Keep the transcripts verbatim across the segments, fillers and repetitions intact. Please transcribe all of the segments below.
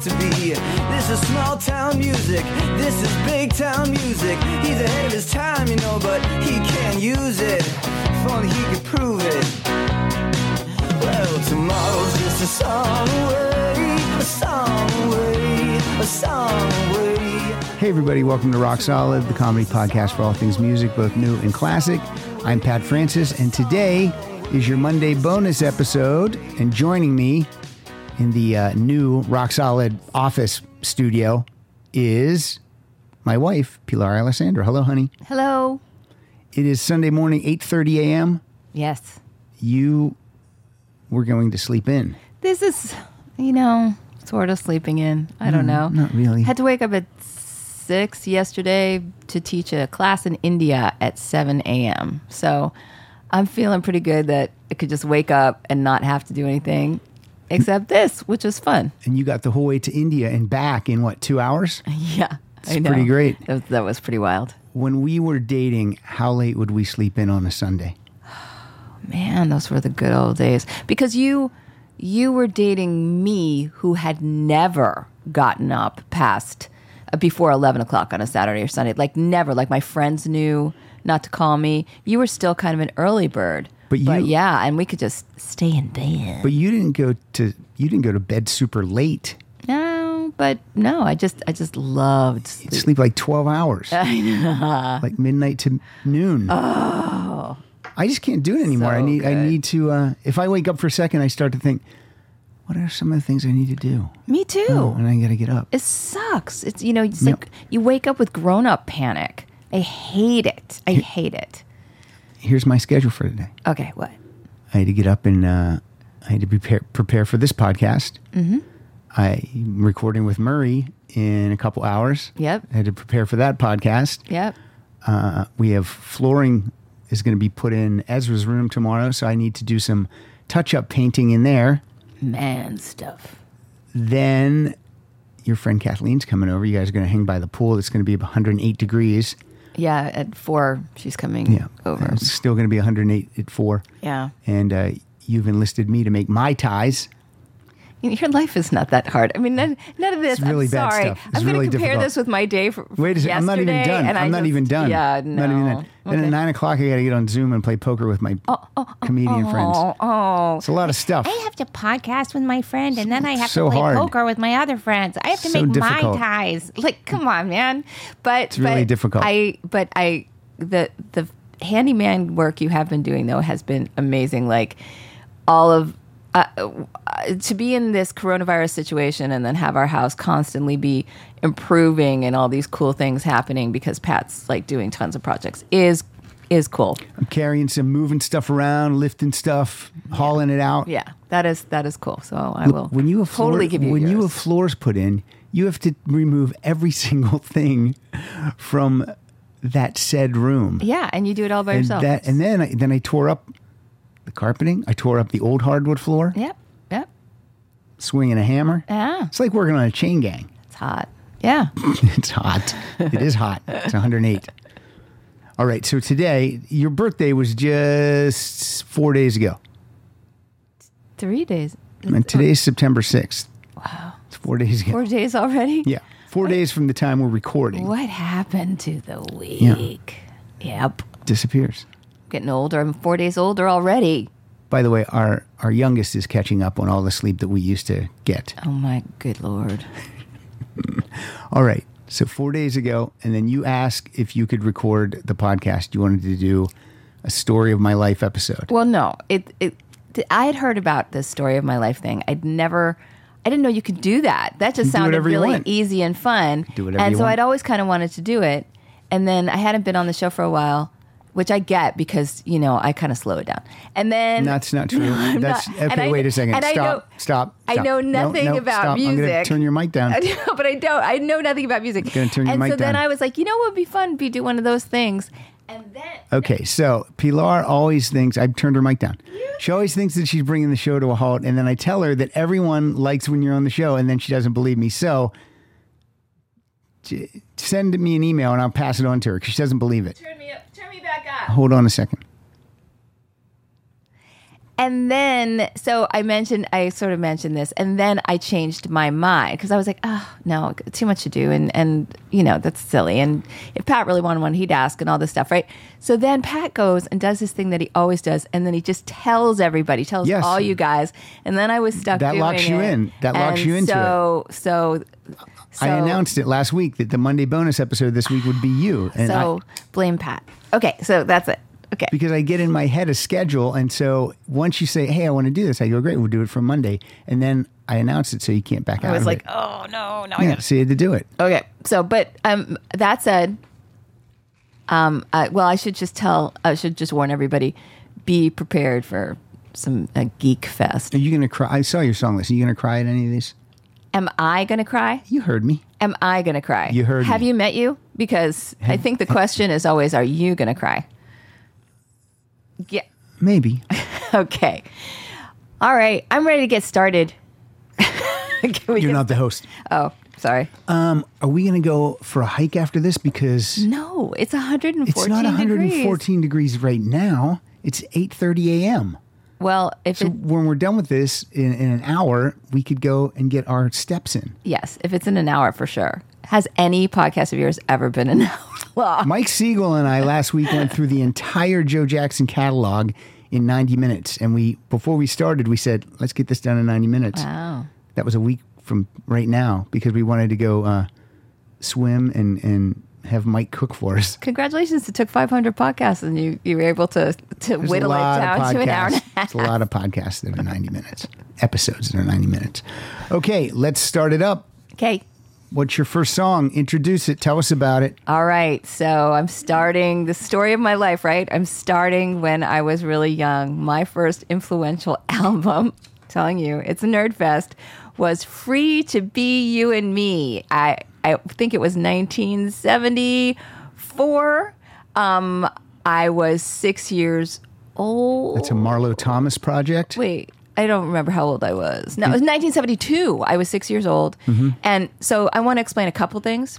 to be. This is small town music, this is big town music. He's ahead of his time, you know, but he can't use it. If only he could prove it. Well, tomorrow's just a song away, a song away, a song away. Hey everybody, welcome to Rock Solid, the comedy podcast for all things music, both new and classic. I'm Pat Francis, and today is your Monday bonus episode. And joining me in the uh, new Rock Solid office studio is my wife, Pilar Alessandra. Hello, honey. Hello. It is Sunday morning, eight thirty a.m. Yes. You were going to sleep in. This is, you know, sort of sleeping in. I don't know. Not really. Had to wake up at six yesterday to teach a class in India at seven a.m. So I'm feeling pretty good that I could just wake up and not have to do anything except this, which is fun. And you got the whole way to India and back in, what, two hours? Yeah, It's I know. pretty great. That was, that was pretty wild. When we were dating, how late would we sleep in on a Sunday? Man, those were the good old days. Because you you were dating me, who had never gotten up past uh, before eleven o'clock on a Saturday or Sunday. Like never. Like my friends knew not to call me. You were still kind of an early bird. But you- yeah, and we could just stay in bed. But you didn't go to you didn't go to bed super late. No, but no, I just I just loved You sleep. sleep like twelve hours. I know. Like midnight to noon. Oh, I just can't do it anymore. So I need I good. need to uh, if I wake up for a second, I start to think, what are some of the things I need to do? me too. Oh, and I got to get up. It sucks. It's, you know, it's Yep. like you wake up with grown-up panic. I hate it. I hate it. Here's my schedule for today. Okay, what? I had to get up and uh, I had to prepare prepare for this podcast. Mm-hmm. I'm recording with Murray in a couple hours. Yep. I had to prepare for that podcast. Yep. Uh, we have flooring is going to be put in Ezra's room tomorrow, so I need to do some touch-up painting in there. Man stuff. Then your friend Kathleen's coming over. You guys are going to hang by the pool. It's going to be one hundred eight degrees. Yeah, at four, she's coming Yeah, over. It's still going to be one hundred eight at four. Yeah. And uh, you've enlisted me to make Mai Tais. You know, your life is not that hard. I mean, none, none of this. It's really I'm bad sorry. stuff. It's I'm going really to compare difficult. this with my day for Wait a second. I'm not even yesterday, done. and I'm I not just- even done. Yeah, no. Not even done. Then Okay. at nine o'clock, I got to get on Zoom and play poker with my comedian friends. Oh, oh. It's a lot of stuff. I have to podcast with my friend, and then I have So to play hard. poker with my other friends. I have to So make difficult. Mai Tais. Like, come on, man. But It's really but difficult. I but I the the handyman work you have been doing though has been amazing. Like all of uh, uh, to be in this coronavirus situation and then have our house constantly be improving and all these cool things happening because Pat's like doing tons of projects is is cool. I'm carrying some moving stuff around, lifting stuff, hauling it out. Yeah, that is that is cool. So I will When you have floor, totally give you when you yours. have floors put in, you have to remove every single thing from that said room. Yeah, and you do it all by and yourself. that, and then I, then I tore up the carpeting. I tore up the old hardwood floor, Yep, yep. swinging a hammer. Yeah, It's like working on a chain gang. it's hot. Yeah. It's hot. It is hot. It's one hundred eight. All right. So today, your birthday was just four days ago. Three days. And today's September sixth. Wow. It's four days ago. Four days already? Yeah. Four days from the time we're recording. What happened to the week? Yep. Disappears. Getting older. I'm four days older already. By the way, our, our youngest is catching up on all the sleep that we used to get. Oh, my good Lord. All right. So four days ago, and then you asked if you could record the podcast. You wanted to do a story of my life episode. Well, no. It, it, I had heard about this story of my life thing. I'd never... I didn't know you could do that. That just Do sounded whatever you really want. easy and fun. Do whatever and you so want. I'd always kind of wanted to do it. And then I hadn't been on the show for a while, which I get because, you know, I kind of slow it down. And then... That's not true. I'm That's not- and okay. I- wait a second. and I Stop. know- Stop. I Stop. know No, nothing no, about stop. I'm going to music. turn your mic down. I know, but I don't. I know nothing about music. Gonna turn your and mic so then down. I was like, you know what would be fun? Be do one of those things. And then Okay, so Pilar always thinks I've turned her mic down. She always thinks that she's bringing the show to a halt, and then I tell her that everyone likes when you're on the show, and then she doesn't believe me. So j- send me an email, and I'll pass it on to her because she doesn't believe it. turn me up. Turn me back up. Hold on a second. And then, so I mentioned, I sort of mentioned this, and then I changed my mind because I was like, oh, no, too much to do. And, and, you know, that's silly. And if Pat really wanted one, he'd ask and all this stuff, right? So then Pat goes and does this thing that he always does. And then he just tells everybody, tells Yes. all you guys. And then I was stuck That doing locks you it. in. That locks And you into so, it. So, so. I announced it last week that the Monday bonus episode this week would be you. And So I, blame Pat. Okay, so that's it. Okay. because I get in my head a schedule. And so once you say, hey, I want to do this, I go, great, we'll do it for Monday. And then I announce it so you can't back out I was of like, it. oh, no, no, I Yeah, gotta so you had to do it. Okay. So, but um, that said, um, uh, well, I should just tell, I should just warn everybody, be prepared for some uh, geek fest. Are you going to cry? I saw your song list. Are you going to cry at any of these? Am I going to cry? You heard me. Am I going to cry? You heard Have me. you met you? Because I think the question is always, are you going to cry? Yeah. Maybe. Okay. All right. I'm ready to get started. Can we You're get- not the host. Oh, sorry. Um, are we going to go for a hike after this? Because No, it's one hundred fourteen it's not one hundred fourteen degrees. degrees right now. It's eight thirty a.m. Well, if So it, when we're done with this in, in an hour, we could go and get our steps in. yes, if it's in an hour for sure. Has any podcast of yours ever been an hour long? Mike Siegel and I last week went through the entire Joe Jackson catalog in ninety minutes. And we, before we started, we said, let's get this done in ninety minutes. Wow. That was a week from right now because we wanted to go uh, swim and, and have Mike cook for us. Congratulations. It took five hundred podcasts and you, you were able to, to There's whittle a it lot down of to an hour and a podcasts. half. It's a lot of podcasts that are ninety minutes. Episodes that are ninety minutes. Okay, let's start it up. Okay. What's your first song? Introduce it. Tell us about it. All right. So I'm starting the story of my life, right? I'm starting when I was really young. My first influential album, telling you, it's a nerd fest, was Free to Be You and Me. I, I think it was nineteen seventy-four. Um, I was six years old. It's a Marlo Thomas project. Wait, I don't remember how old I was. No, it was nineteen seventy-two. I was six years old. And so I want to explain a couple things.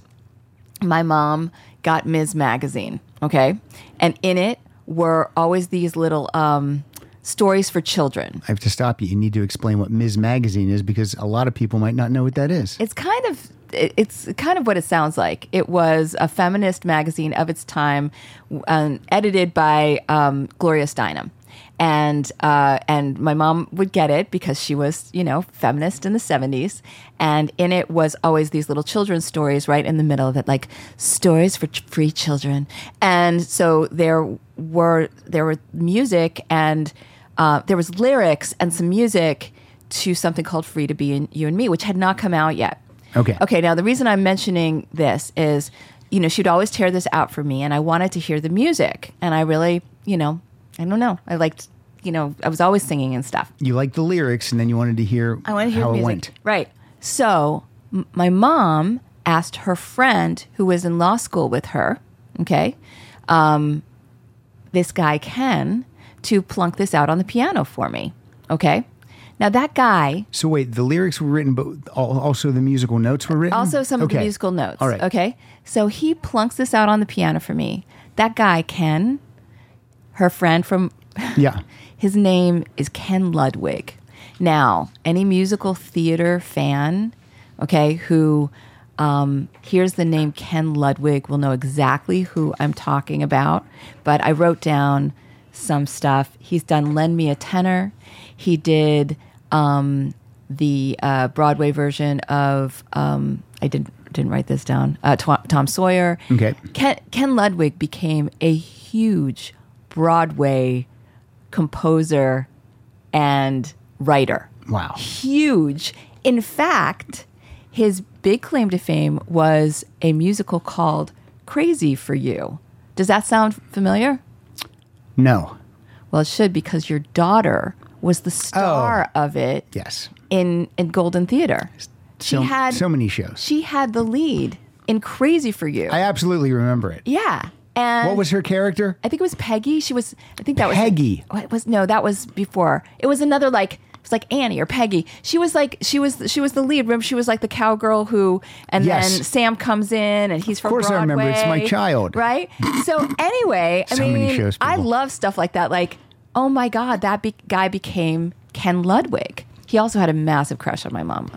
My mom got Miz Magazine, okay? And in it were always these little um, stories for children. I have to stop you. You need to explain what Miz Magazine is because a lot of people might not know what that is. It's kind of it- it's kind of what it sounds like. It was a feminist magazine of its time, um, edited by um, Gloria Steinem. And uh, and my mom would get it because she was, you know, feminist in the seventies. And in it was always these little children's stories right in the middle of it, like stories for ch- free children. And so there were there were music and uh, there was lyrics and some music to something called Free to Be in You and Me, which had not come out yet. Okay. Okay, now the reason I'm mentioning this is, you know, she'd always tear this out for me and I wanted to hear the music. And I really, you know, I don't know. I liked, you know, I was always singing and stuff. You liked the lyrics and then you wanted to hear I want to hear how the it music. went. Right. So m- my mom asked her friend who was in law school with her, okay, um, this guy Ken, to plunk this out on the piano for me, okay? Now that guy, So wait, the lyrics were written, but al- also the musical notes were written? also some of the Okay. musical notes, All right. okay? So he plunks this out on the piano for me. That guy Ken, her friend from... Yeah. His name is Ken Ludwig. Now, any musical theater fan, okay, who um, hears the name Ken Ludwig will know exactly who I'm talking about. But I wrote down some stuff. He's done Lend Me a Tenor. He did um, the uh, Broadway version of, um, I did, didn't write this down, uh, Tom, Tom Sawyer. Okay. Ken, Ken Ludwig became a huge Broadway composer and writer. Wow. Huge. In fact, his big claim to fame was a musical called Crazy for You. Does that sound familiar? No. Well, it should because your daughter was the star Oh. of it Yes. in, in Golden Theater. She So, had so many shows. she had the lead in Crazy for You. I absolutely remember it. yeah. And What was her character? I think it was Peggy. She was. I think that was Peggy. Oh, it was no, that was before. It was another like it was like Annie or Peggy. She was like she was she was the lead. Remember, she was like the cowgirl who, and Yes. then Sam comes in and he's from course I remember. It's my Broadway, child. right? So anyway, I So mean, many shows, I people. love stuff like that. Like oh my God, that be- guy became Ken Ludwig. He also had a massive crush on my mom.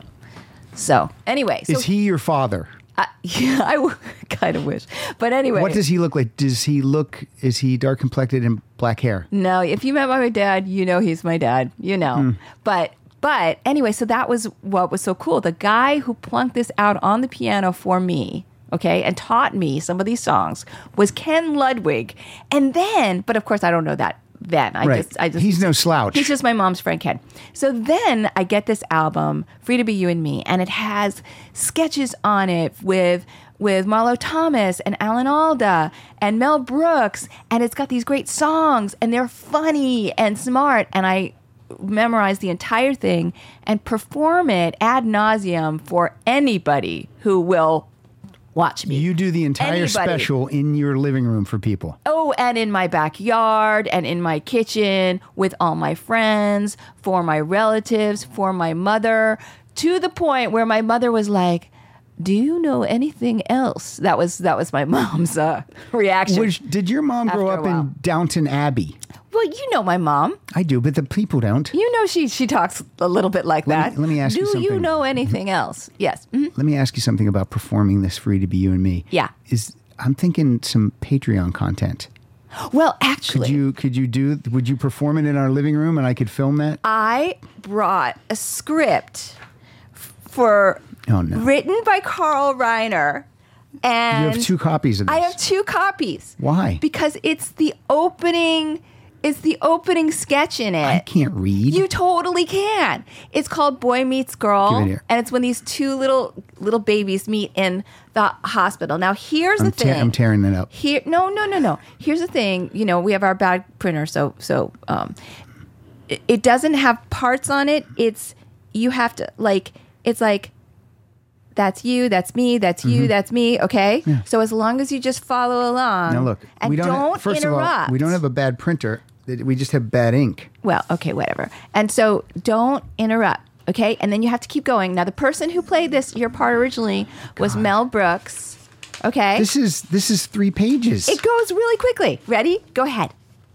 So anyway. So, Is he your father? Uh, yeah, I w- kind of wish. But anyway. What does he look like? Does he look, is he dark complected and black hair? No, if you met my dad, you know he's my dad. You know. Hmm. But but anyway, so that was what was so cool. The guy who plunked this out on the piano for me, okay, and taught me some of these songs was Ken Ludwig. And then, but of course I don't know that then. I Right. just I just He's no slouch. He's just my mom's friend Ken. So then I get this album, Free to Be You and Me, and it has sketches on it with with Marlo Thomas and Alan Alda and Mel Brooks, and it's got these great songs, and they're funny and smart, and I memorize the entire thing and perform it ad nauseum for anybody who will watch me. You do the entire Anybody. special in your living room for people. Oh, and in my backyard and in my kitchen with all my friends, for my relatives, for my mother, to the point where my mother was like, "Do you know anything else?" That was that was my mom's uh, reaction. Which, did your mom grow After up a while. in Downton Abbey? Well, you know my mom. I do, but the people don't. You know she she talks a little bit like Let me- that. let me ask Do you you something. know anything else? Yes. Mhm. Let me ask you something about performing this Free to Be You and Me. Yeah. Is I'm thinking some Patreon content. Well, actually, Could you could you do would you perform it in our living room and I could film that? I brought a script f- for Oh, no. written by Carl Reiner, and You have two copies of this. I have two copies. Why? Because it's the opening. It's the opening sketch in it. I can't read. You totally can. It's called Boy Meets Girl, Give it here. and it's when these two little little babies meet in the hospital. Now, here's I'm, the te- thing. I'm tearing that up. Here, no, no, no, no. Here's the thing. You know, we have our bad printer, so so um, it, it doesn't have parts on it. It's you have to like. It's like that's you, that's me, that's you, that's me. Okay. So as long as you just follow along. Now look, and we don't, don't have, first interrupt. of all, we don't have a bad printer. We just have bad ink. Well, okay, whatever. And so don't interrupt, okay? And then you have to keep going. Now, the person who played this, your part originally, was Mel Brooks, okay? This is this is three pages. It goes really quickly. Ready? Go ahead.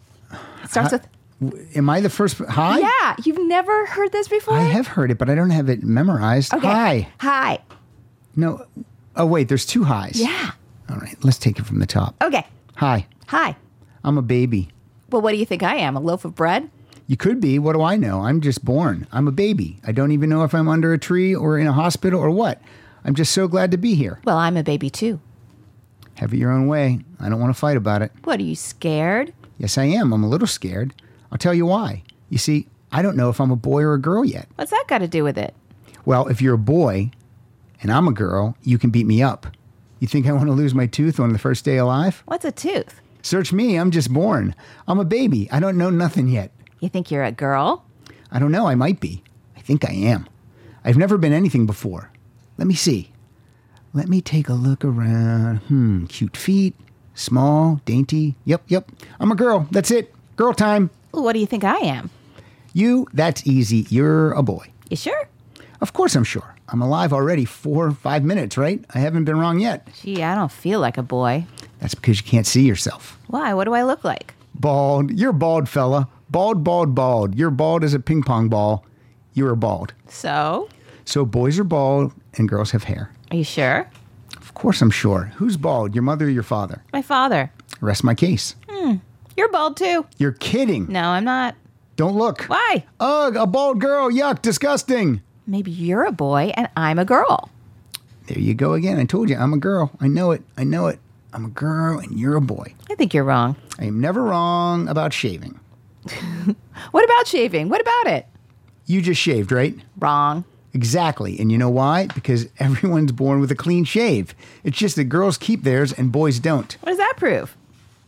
It starts with, Am I the first? Hi. yeah, you've never heard this before? I have heard it, but I don't have it memorized. Okay. Hi. Hi. No. Oh wait, there's two highs. Yeah. All right, let's take it from the top. Okay. Hi. Hi. I'm a baby. Well, what do you think I am? A loaf of bread? You could be. What do I know? I'm just born. I'm a baby. I don't even know if I'm under a tree or in a hospital or what. I'm just so glad to be here. Well, I'm a baby too. Have it your own way. I don't want to fight about it. What, are you scared? Yes, I am. I'm a little scared. I'll tell you why. You see, I don't know if I'm a boy or a girl yet. What's that got to do with it? Well, if you're a boy and I'm a girl, you can beat me up. You think I want to lose my tooth on the first day alive? What's a tooth? Search me. I'm just born. I'm a baby. I don't know nothing yet. You think you're a girl? I don't know. I might be. I think I am. I've never been anything before. Let me see. Let me take a look around. Hmm. Cute feet. Small. Dainty. Yep, yep. I'm a girl. That's it. Girl time. Well, what do you think I am? You, that's easy. You're a boy. You sure? Of course I'm sure. I'm alive already four or five minutes, right? I haven't been wrong yet. Gee, I don't feel like a boy. That's because you can't see yourself. Why? What do I look like? Bald. You're bald, fella. Bald, bald, bald. You're bald as a ping pong ball. You're bald. So? So boys are bald and girls have hair. Are you sure? Of course I'm sure. Who's bald? Your mother or your father? My father. Rest my case. You're bald too. You're kidding. No, I'm not. Don't look. Why? Ugh, a bald girl. Yuck, disgusting. Maybe you're a boy and I'm a girl. There you go again. I told you, I'm a girl. I know it. I know it. I'm a girl and you're a boy. I think you're wrong. I am never wrong about shaving. What about shaving? What about it? You just shaved, right? Wrong. Exactly. And you know why? Because everyone's born with a clean shave. It's just that girls keep theirs and boys don't. What does that prove?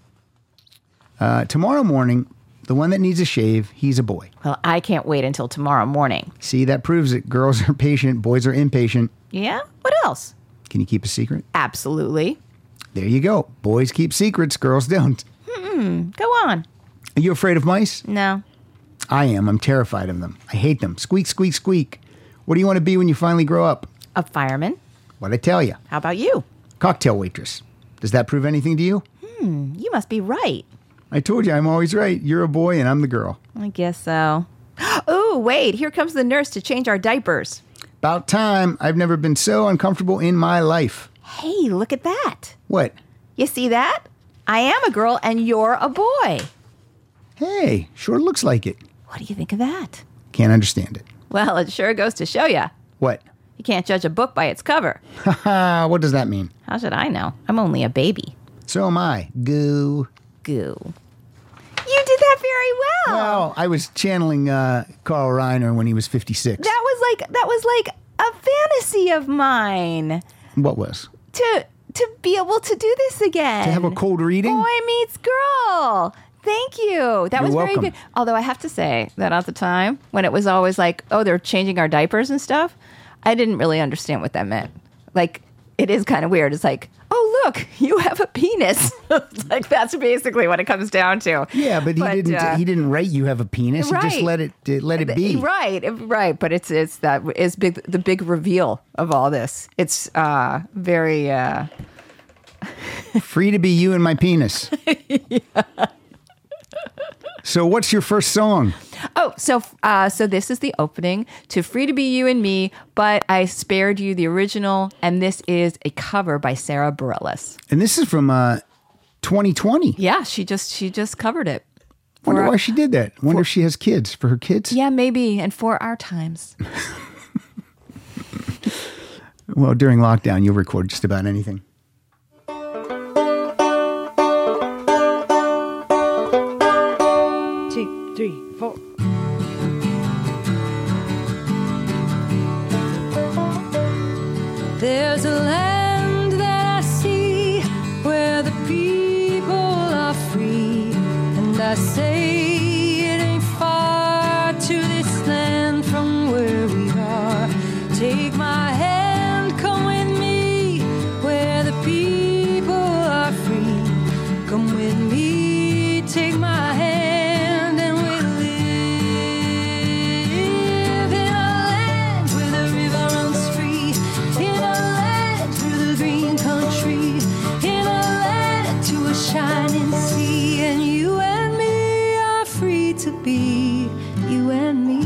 Uh, tomorrow morning, the one that needs a shave, he's a boy. Well, I can't wait until tomorrow morning. See, that proves that girls are patient, boys are impatient. Yeah? What else? Can you keep a secret? Absolutely. There you go. Boys keep secrets, girls don't. Go on. Are you afraid of mice? No. I am. I'm terrified of them. I hate them. Squeak, squeak, squeak. What do you want to be when you finally grow up? A fireman. What'd I tell you? How about you? Cocktail waitress. Does that prove anything to you? You must be right. I told you I'm always right. You're a boy and I'm the girl. I guess so. Oh, wait, here comes the nurse to change our diapers. About time. I've never been so uncomfortable in my life. Hey, look at that. What? You see that? I am a girl and you're a boy. Hey, sure looks like it. What do you think of that? Can't understand it. Well, it sure goes to show you. What? You can't judge a book by its cover. Haha, what does that mean? How should I know? I'm only a baby. So am I. Goo. Goo. You did that very well. Well, I was channeling uh, Carl Reiner when he was fifty-six. That was like that was like a fantasy of mine. What was? To to be able to do this again. To have a cold reading? Boy meets girl. Thank you. That You're was welcome. very good. Although I have to say that at the time, when it was always like, oh, they're changing our diapers and stuff, I didn't really understand what that meant. Like, it is kind of weird. It's like, oh, look, you have a penis. Like, that's basically what it comes down to. Yeah, but he But, didn't. uh, he didn't write you have a penis. He just Right. let it uh, let it be. Right, right. But it's it's that is big the big reveal of all this. It's uh, very uh, Free to be you and my penis. Yeah. So, what's your first song? oh so uh, so this is the opening to "Free to Be You and Me," but I spared you the original, and this is a cover by Sarah Bareilles. And this is from uh, twenty twenty. Yeah, she just she just covered it. Wonder For- why she did that. Wonder if she has kids for her kids. Yeah, maybe, and for our times. Well, during lockdown, you'll record just about anything. Two, three, four. There's a land that I see where the people are free, and I say it ain't far to this land from where we are. Take my hand, come with me where the people are free. Come with me, take my hand, and we'll live in a land where the river runs free, in a land through the green country, in a land to a shining sea, and you and me are free to be, you and me.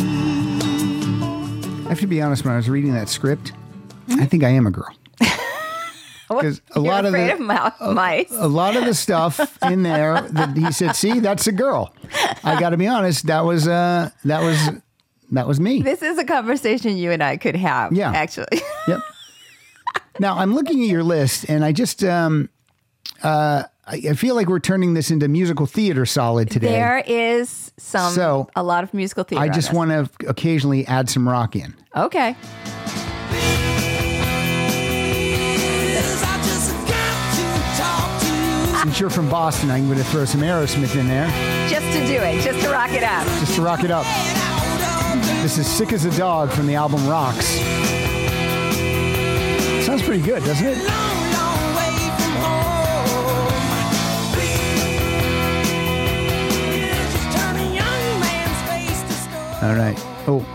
I have to be honest. When I was reading that script, I think I am a girl. Because a You're lot of afraid the, of mou- mice. a lot of the stuff in there that he said, "See, that's a girl." I got to be honest. That was uh, that was that was me. This is a conversation you and I could have. Yeah. actually. Yep. Now I'm looking at your list, and I just um, uh, I I feel like we're turning this into musical theater solid today. There is some So, a lot of musical theater. I on just this. want to occasionally add some rock in. Okay. Since you're from Boston, I'm going to throw some Aerosmith in there Just to do it, just to rock it out. just to rock it up. This is "Sick as a Dog" from the album Rocks. Sounds pretty good, doesn't it? All right. Oh,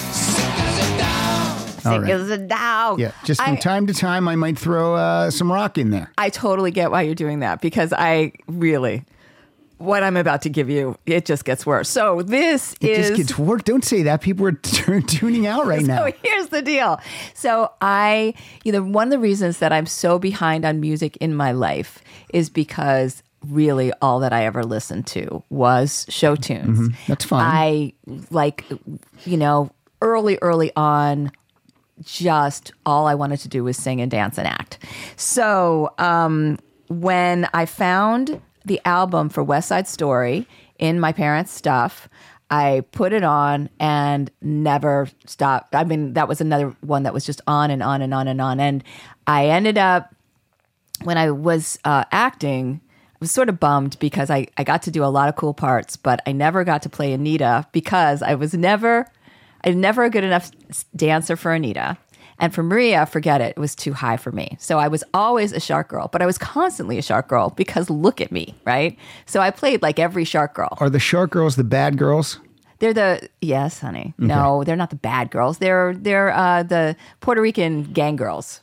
all Sick right. as a dog. Yeah, just from I, time to time, I might throw uh, some rock in there. I totally get why you're doing that because I really, what I'm about to give you, it just gets worse. So this It is. just gets work. Don't say that. People are t- tuning out right now. So here's the deal. So I, you know, one of the reasons that I'm so behind on music in my life is because really all that I ever listened to was show tunes. Mm-hmm. That's fine. I like, you know, early, early on, just all I wanted to do was sing and dance and act. So um, when I found the album for West Side Story in my parents' stuff, I put it on and never stopped. I mean, that was another one that was just on and on and on and on. And I ended up, when I was uh, acting, I was sort of bummed because I, I got to do a lot of cool parts, but I never got to play Anita because I was never, I was never a good enough dancer for Anita. And for Maria, forget it. It was too high for me. So I was always a shark girl, but I was constantly a shark girl because look at me, right? So I played like every shark girl. Are the shark girls the bad girls? They're the, yes, honey. No, they're not the bad girls. They're, they're uh, the Puerto Rican gang girls.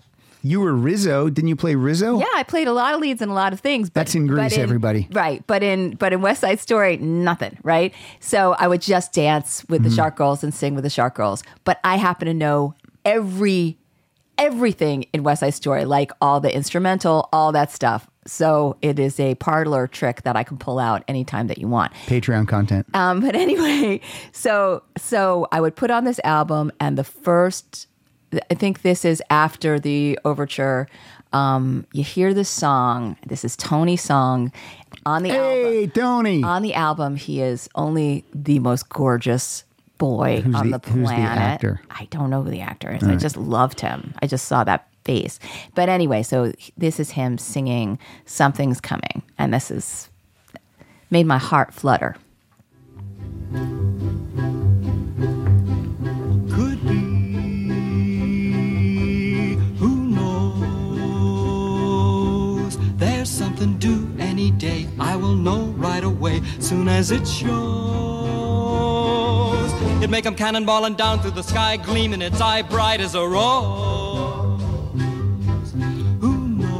You were Rizzo. Didn't you play Rizzo? Yeah, I played a lot of leads in a lot of things. But, That's in Grease, but everybody. Right, but in but in West Side Story, nothing. Right, so I would just dance with the Mm-hmm. Shark Girls and sing with the Shark Girls. But I happen to know every everything in West Side Story, like all the instrumental, all that stuff. So it is a parlor trick that I can pull out anytime that you want. Patreon content. Um, but anyway, so so I would put on this album, and the first, I think this is after the overture. Um, you hear this song. This is Tony's song on the Hey, album. Tony. On the album, he is only the most gorgeous boy Who's on the- the, who's the planet. actor? I don't know who the actor is. I just loved him. I just saw that face. But anyway, so this is him singing "Something's Coming," and this is made my heart flutter. Could be, who knows? There's something due any day. I will know right away, soon as it shows. It make 'em cannonballing down through the sky, gleaming its eye bright as a rose. Who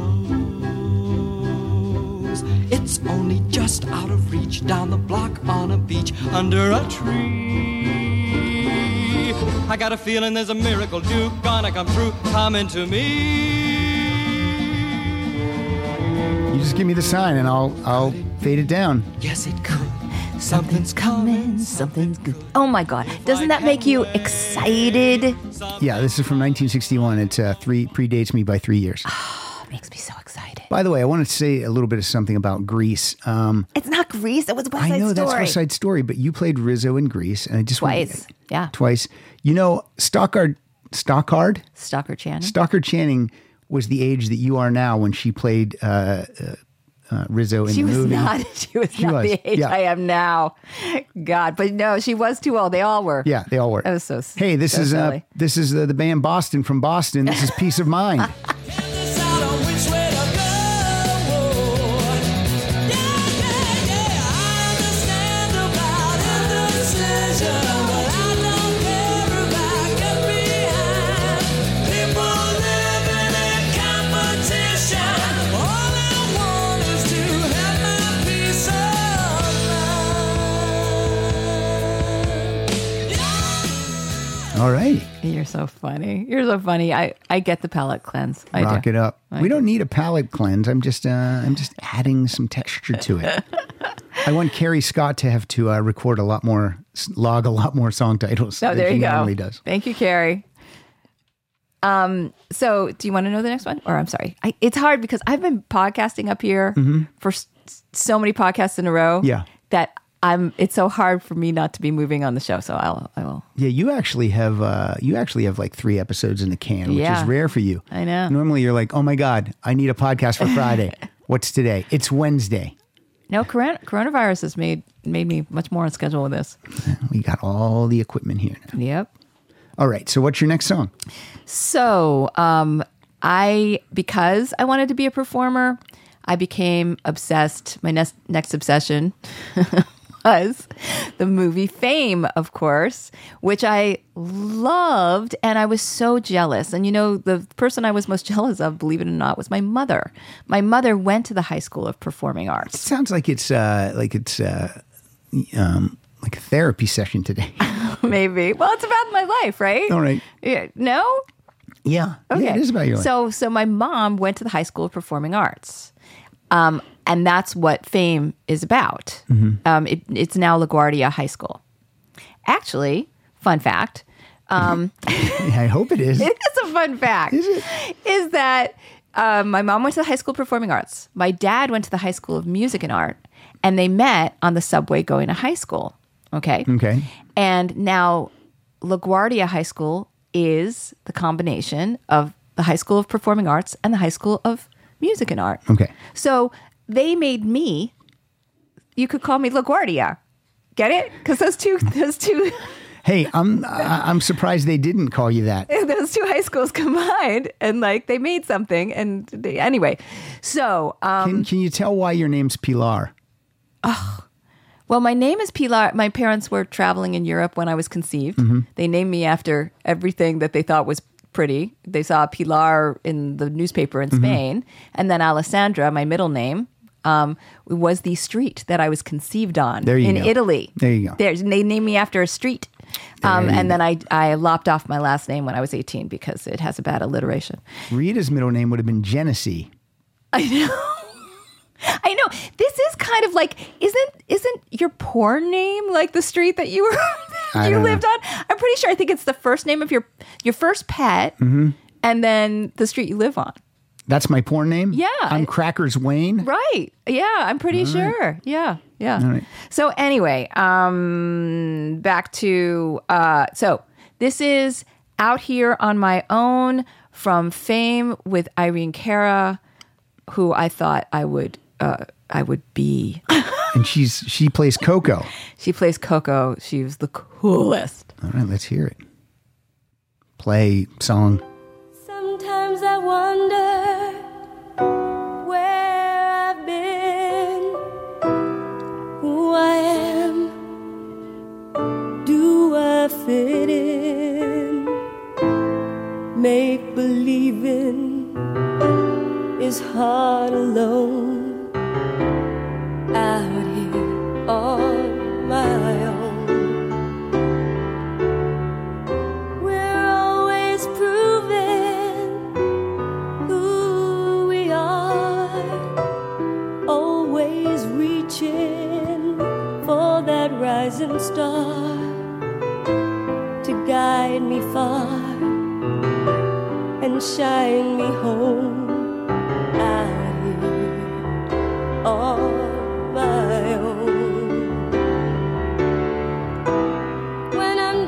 knows? It's only just out of reach, down the block on a beach, under a tree. I got a feeling there's a miracle due, gonna come true, coming to me. You just give me the sign and I'll I'll fade it down. Yes, it could. Something's coming, Something's good. Oh my God. Doesn't that make you excited? Yeah, this is from nineteen sixty-one. It's uh, three predates me by three years. Oh, it makes me so excited. By the way, I wanted to say a little bit of something about Grease. Um, It's not Grease. It was West I Side know Story. that's West Side Story, but you played Rizzo in Grease, and I just want- Twice. Yeah. twice. You know, Stockard, Stockard, Stalker Channing. Stockard Channing was the age that you are now when she played uh, uh, uh, Rizzo in She the was movie. not. She was She not was, the age yeah. I am now. God, but no, she was too old. They all were. Yeah, they all were. That was so. Hey, this so is uh, silly. this is uh, the band Boston from Boston. This is Peace of Mind. All right, You're so funny. You're so funny. I, I get the palate cleanse. I rock do. it up. I we do. don't need a palate cleanse. I'm just uh, I'm just adding some texture to it. I want Carrie Scott to have to uh, record a lot more, log a lot more song titles. So than there she you go. normally does. Thank you, Carrie. Um. So, do you want to know the next one? Or I'm sorry, I, it's hard because I've been podcasting up here for s- so many podcasts in a row. Mm-hmm. Yeah. That I'm. It's so hard for me not to be moving on the show. So I'll. I will. Yeah, you actually have uh, you actually have like three episodes in the can, which Yeah. is rare for you. I know. Normally, you're like, oh my god, I need a podcast for Friday. What's today? It's Wednesday. No, coron- coronavirus has made made me much more on schedule with this. We got all the equipment here now. Yep. All right, so what's your next song? So, um, I because I wanted to be a performer, I became obsessed. My next next obsession was the movie Fame, of course, which I loved, and I was so jealous. And you know, the person I was most jealous of, believe it or not, was my mother. My mother went to the High School of Performing It Arts. sounds like it's uh, like it's uh, um, like a therapy session today. Maybe. Well, it's about my life, right? All right. Yeah, no. Yeah. Yeah, it is about your life. So, so my mom went to the High School of Performing Arts, um, and that's what Fame is about. Mm-hmm. Um, it, it's now LaGuardia High School. Actually, fun fact. Um, I hope it is. it's a fun fact. Is it? Is that um, my mom went to the High School of Performing Arts. My dad went to the High School of Music and Art, and they met on the subway going to high school. Okay. Okay. And now LaGuardia High School is the combination of the High School of Performing Arts and the High School of Music and Art. Okay. So they made me, you could call me LaGuardia. Get it? Because those two, those two, Hey, I'm I- I'm surprised they didn't call you that. those two high schools combined, and like they made something. And they, anyway, so um, Can, can you tell why your name's Pilar? well, my name is Pilar. My parents were traveling in Europe when I was conceived. Mm-hmm. They named me after everything that they thought was pretty. They saw Pilar in the newspaper in Spain. And then Alessandra, my middle name, um, was the street that I was conceived on There you in go. Italy. There you go. There's, they named me after a street. Um, There you and then I, I lopped off my last name when I was eighteen because it has a bad alliteration. Rita's middle name would have been Genesee. I know. I know. This is kind of like, isn't isn't your porn name like the street that you were I you don't lived know. on? I'm pretty sure. I think it's the first name of your your first pet, Mm-hmm. and then the street you live on. That's my porn name? Yeah. I'm Crackers Wayne. Right. Yeah, I'm pretty sure. Yeah. Yeah. All right. So anyway, um back to uh so this is Out Here on My Own from Fame with Irene Cara, who I thought I would uh I would be. And she's she plays Coco. She plays Coco. She was the coolest. All right, let's hear it. Play song. Sometimes I wonder where I've been, who I am, do I fit in? Make believing is hard alone, out here on my own. We're always proving who we are, always reaching for that rising star to guide me far and shine me home, out here on my own. When I'm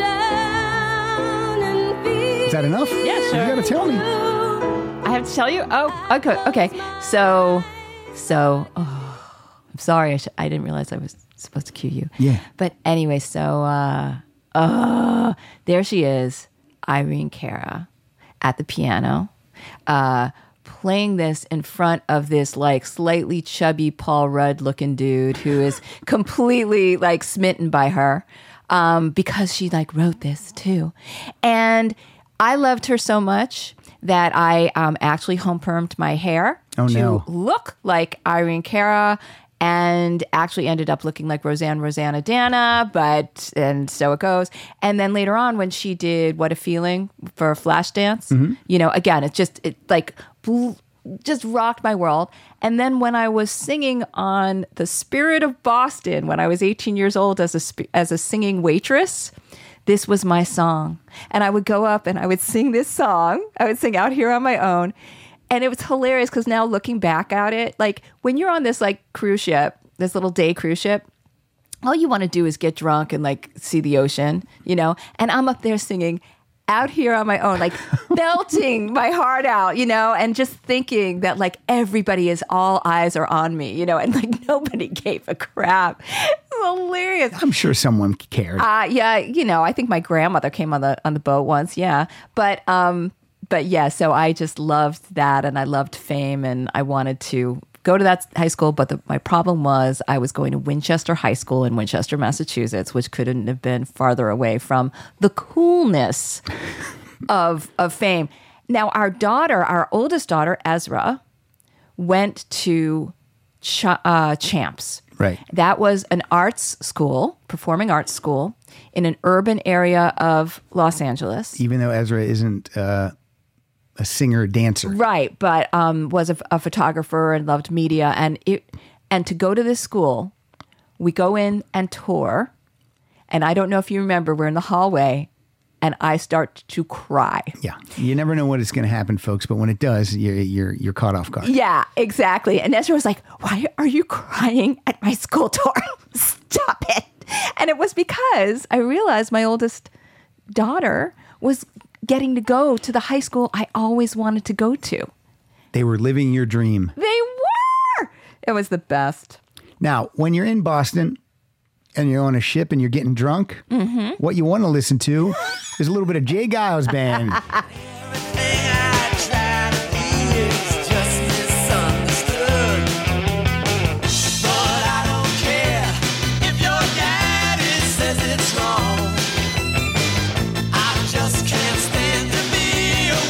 down and feeling Is that enough? Yeah, sure. You gotta tell me. I have to tell you. Oh, okay. Okay. So, so oh, I'm sorry. I, sh- I didn't realize I was supposed to cue you. Yeah. But anyway, so uh, uh, there she is, Irene Cara, at the piano, uh, playing this in front of this like slightly chubby Paul Rudd looking dude who is completely like smitten by her, um, because she like wrote this too. And I loved her so much that I um, actually home permed my hair Oh, to no. look like Irene Cara, and actually ended up looking like Roseanne Rosanna Dana, but, and so it goes. And then later on when she did What a Feeling for Flashdance, Mm-hmm. you know, again, it just, it like bl- just rocked my world. And then when I was singing on The Spirit of Boston, when I was eighteen years old as a, sp- as a singing waitress, this was my song. And I would go up and I would sing this song. I would sing Out Here on My Own. And it was hilarious because now looking back at it, like when you're on this like cruise ship, this little day cruise ship, all you want to do is get drunk and like see the ocean, you know? And I'm up there singing Out Here on My Own, like belting my heart out, you know, and just thinking that like everybody is, all eyes are on me, you know, and like nobody gave a crap. It's hilarious. I'm sure someone cared. Uh, yeah, you know, I think my grandmother came on the on the boat once, yeah. But um, but yeah, so I just loved that, and I loved Fame, and I wanted to go to that high school. But the, my problem was I was going to Winchester High School in Winchester, Massachusetts, which couldn't have been farther away from the coolness of of Fame. Now, our daughter, our oldest daughter, Ezra, went to Ch- uh, Champs. Right. That was an arts school, performing arts school, in an urban area of Los Angeles. Even though Ezra isn't uh, a singer dancer. Right, but um, was a, a photographer and loved media. And it, and to go to this school, we go in and tour. And I don't know if you remember, we're in the hallway, and I start to cry. Yeah. You never know what is going to happen, folks, but when it does, you're you're, you're caught off guard. Yeah, exactly. And Ezra was like, "Why are you crying at my school tour? Stop it." And it was because I realized my oldest daughter was getting to go to the high school I always wanted to go to. They were living your dream. They were. It was the best. Now, when you're in Boston and you're on a ship and you're getting drunk, Mm-hmm. what you want to listen to is a little bit of Jay Giles Band. Everything I try to do is just misunderstood. But I don't care if your daddy says it's wrong. I just can't stand to be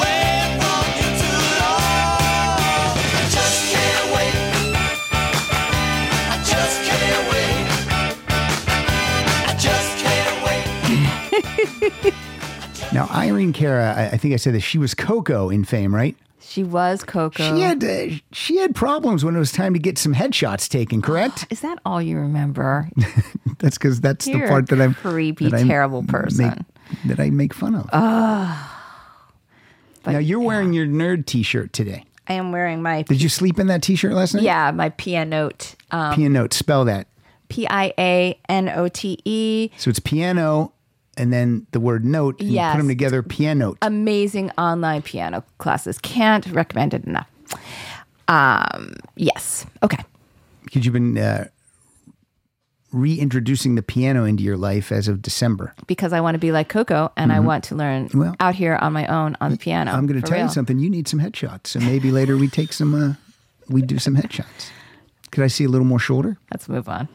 Now, Irene Cara, I, I think I said this. She was Coco in Fame, right? She was Coco. She had uh, she had problems when it was time to get some headshots taken. Correct? Is that all you remember? That's because that's You're the part a that I'm creepy, that I terrible person. Make, that I make fun of. But now you're wearing your nerd T-shirt today. I am wearing my Did you sleep in that T-shirt last night? yeah my piano note. Um, Pianote. Spell that. P I A N O T E. So it's piano, and then the word note. And you Yes. put them together. Pianote. Amazing online piano classes. Can't recommend it enough. Um, yes. Okay. Because you've been uh, reintroducing the piano into your life as of December. Because I want to be like Coco and I want to learn Mm-hmm. Well, out here on my own on the piano. I'm going to for tell real. you something. You need some headshots. So maybe later we take some. Uh, we do some headshots. Could I see a little more shoulder? Let's move on.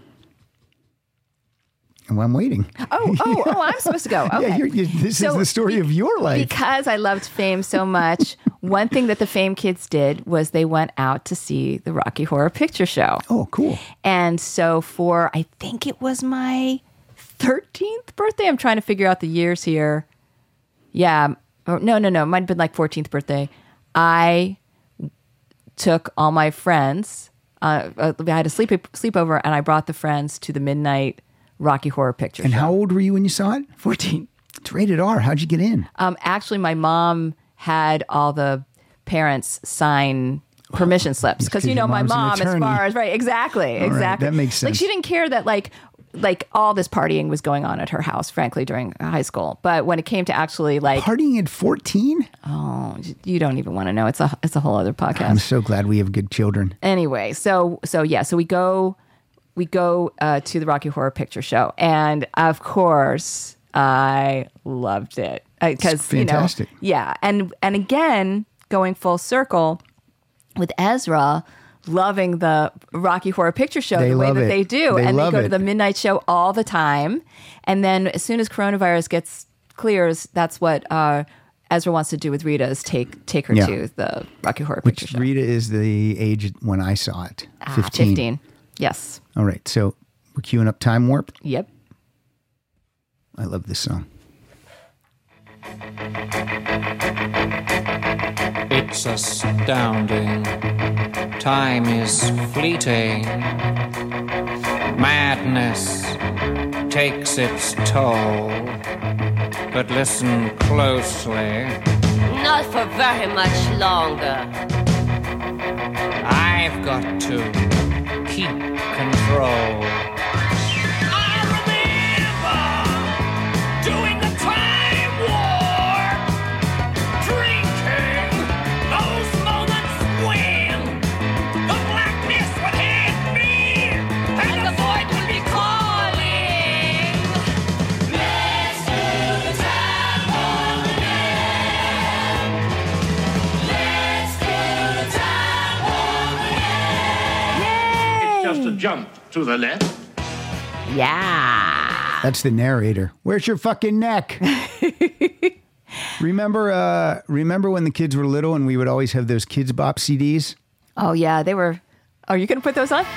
Well, I'm waiting. Oh, oh, oh! I'm supposed to go. Okay. Yeah, you're, you this So is the story of your life. Because I loved Fame so much, one thing that the Fame kids did was they went out to see the Rocky Horror Picture Show. Oh, cool. And so for, I think it was my thirteenth birthday. I'm trying to figure out the years here. Yeah. Or, no, no, no. It might have been like fourteenth birthday. I took all my friends. Uh, uh, I had a sleep sleepover, and I brought the friends to the midnight Rocky Horror Picture And Show. how old were you when you saw it? fourteen. It's rated R. How'd you get in? Um, actually, my mom had all the parents sign permission slips because 'cause you know your my mom's an mom, as attorney. far as right, exactly, right, exactly. that makes Like sense. she didn't care that like like all this partying was going on at her house, frankly, during high school. But when it came to actually like, Partying at fourteen? oh, you don't even want to know. It's a it's a whole other podcast. I'm so glad we have good children. Anyway, so so yeah, so we go we go uh, to the Rocky Horror Picture Show, and of course I loved it because It's you know fantastic. yeah, and and again going full circle with Ezra loving the Rocky Horror Picture Show They the way love that it. they do, They and love they go it. to the midnight show all the time, and then as soon as coronavirus gets clears, that's what uh, Ezra wants to do with Rita is take take her Yeah. to the Rocky Horror Which Picture Show. Rita is the age when I saw it. Ah, fifteen. fifteen. Yes. All right. So we're queuing up Time Warp. Yep. I love this song. It's astounding. Time is fleeting. Madness takes its toll. But listen closely. Not for very much longer. I've got to keep control. I remember doing the time warp, drinking those moments when the blackness would hit me and the void would be calling. Let's do the time warp again. Let's do the time warp again. Just a jump to the left. Yeah. That's the narrator. Where's your fucking neck? remember, uh, remember when the kids were little and we would always have those Kids Bop C Ds? Oh yeah, they were. Are you going to put those on?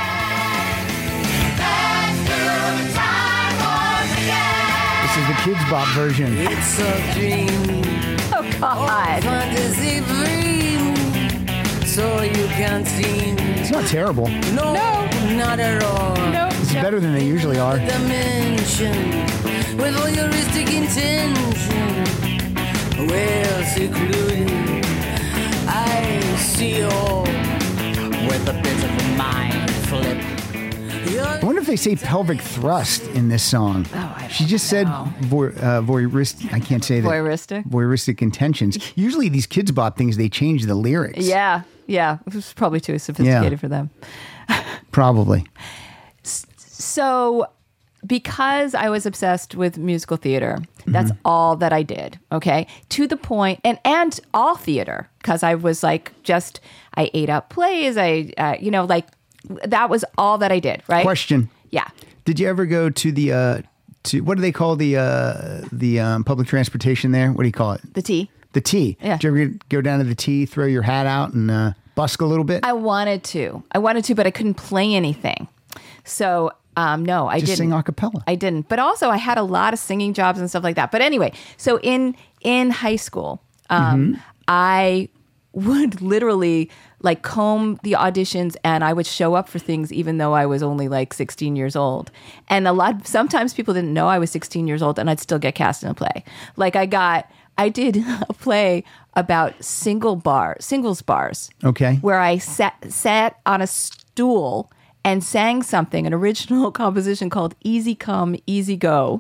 This is the Kids Bop version. It's a dream, Oh God. fantasy dream, so you can't seem. It's not terrible. No, not at all. No. It's better than they usually are. Dimension with voyeuristic intention, well secluded. I see all With a bit of a mind flip. I wonder if they say pelvic thrust in this song. Oh, I she just said know. voy, uh, voyeuristic. I can't say that. Voyeuristic? Voyeuristic intentions. Usually these Kids Bop things, they change the lyrics. Yeah. Yeah. It was probably too sophisticated Yeah. for them. Probably. So, because I was obsessed with musical theater, that's Mm-hmm. all that I did. Okay, to the point, and and all theater, because I was like, just I ate up plays. I, uh, you know, like that was all that I did. Right? Question. Yeah. Did you ever go to the, uh, to what do they call the, uh, the um, public transportation there? What do you call it? The T. The T. Yeah. Did you ever go down to the T, throw your hat out and uh, busk a little bit? I wanted to. I wanted to, but I couldn't play anything. So Um, no, I Just didn't. sing a cappella. I didn't. But also, I had a lot of singing jobs and stuff like that. But anyway, so in in high school, um, Mm-hmm. I would literally like comb the auditions, and I would show up for things even though I was only like sixteen years old. And a lot, sometimes people didn't know I was sixteen years old, and I'd still get cast in a play. Like I got, I did a play about single bar, singles bars. Okay. Where I sat sat on a stool and sang something, an original composition called Easy Come, Easy Go,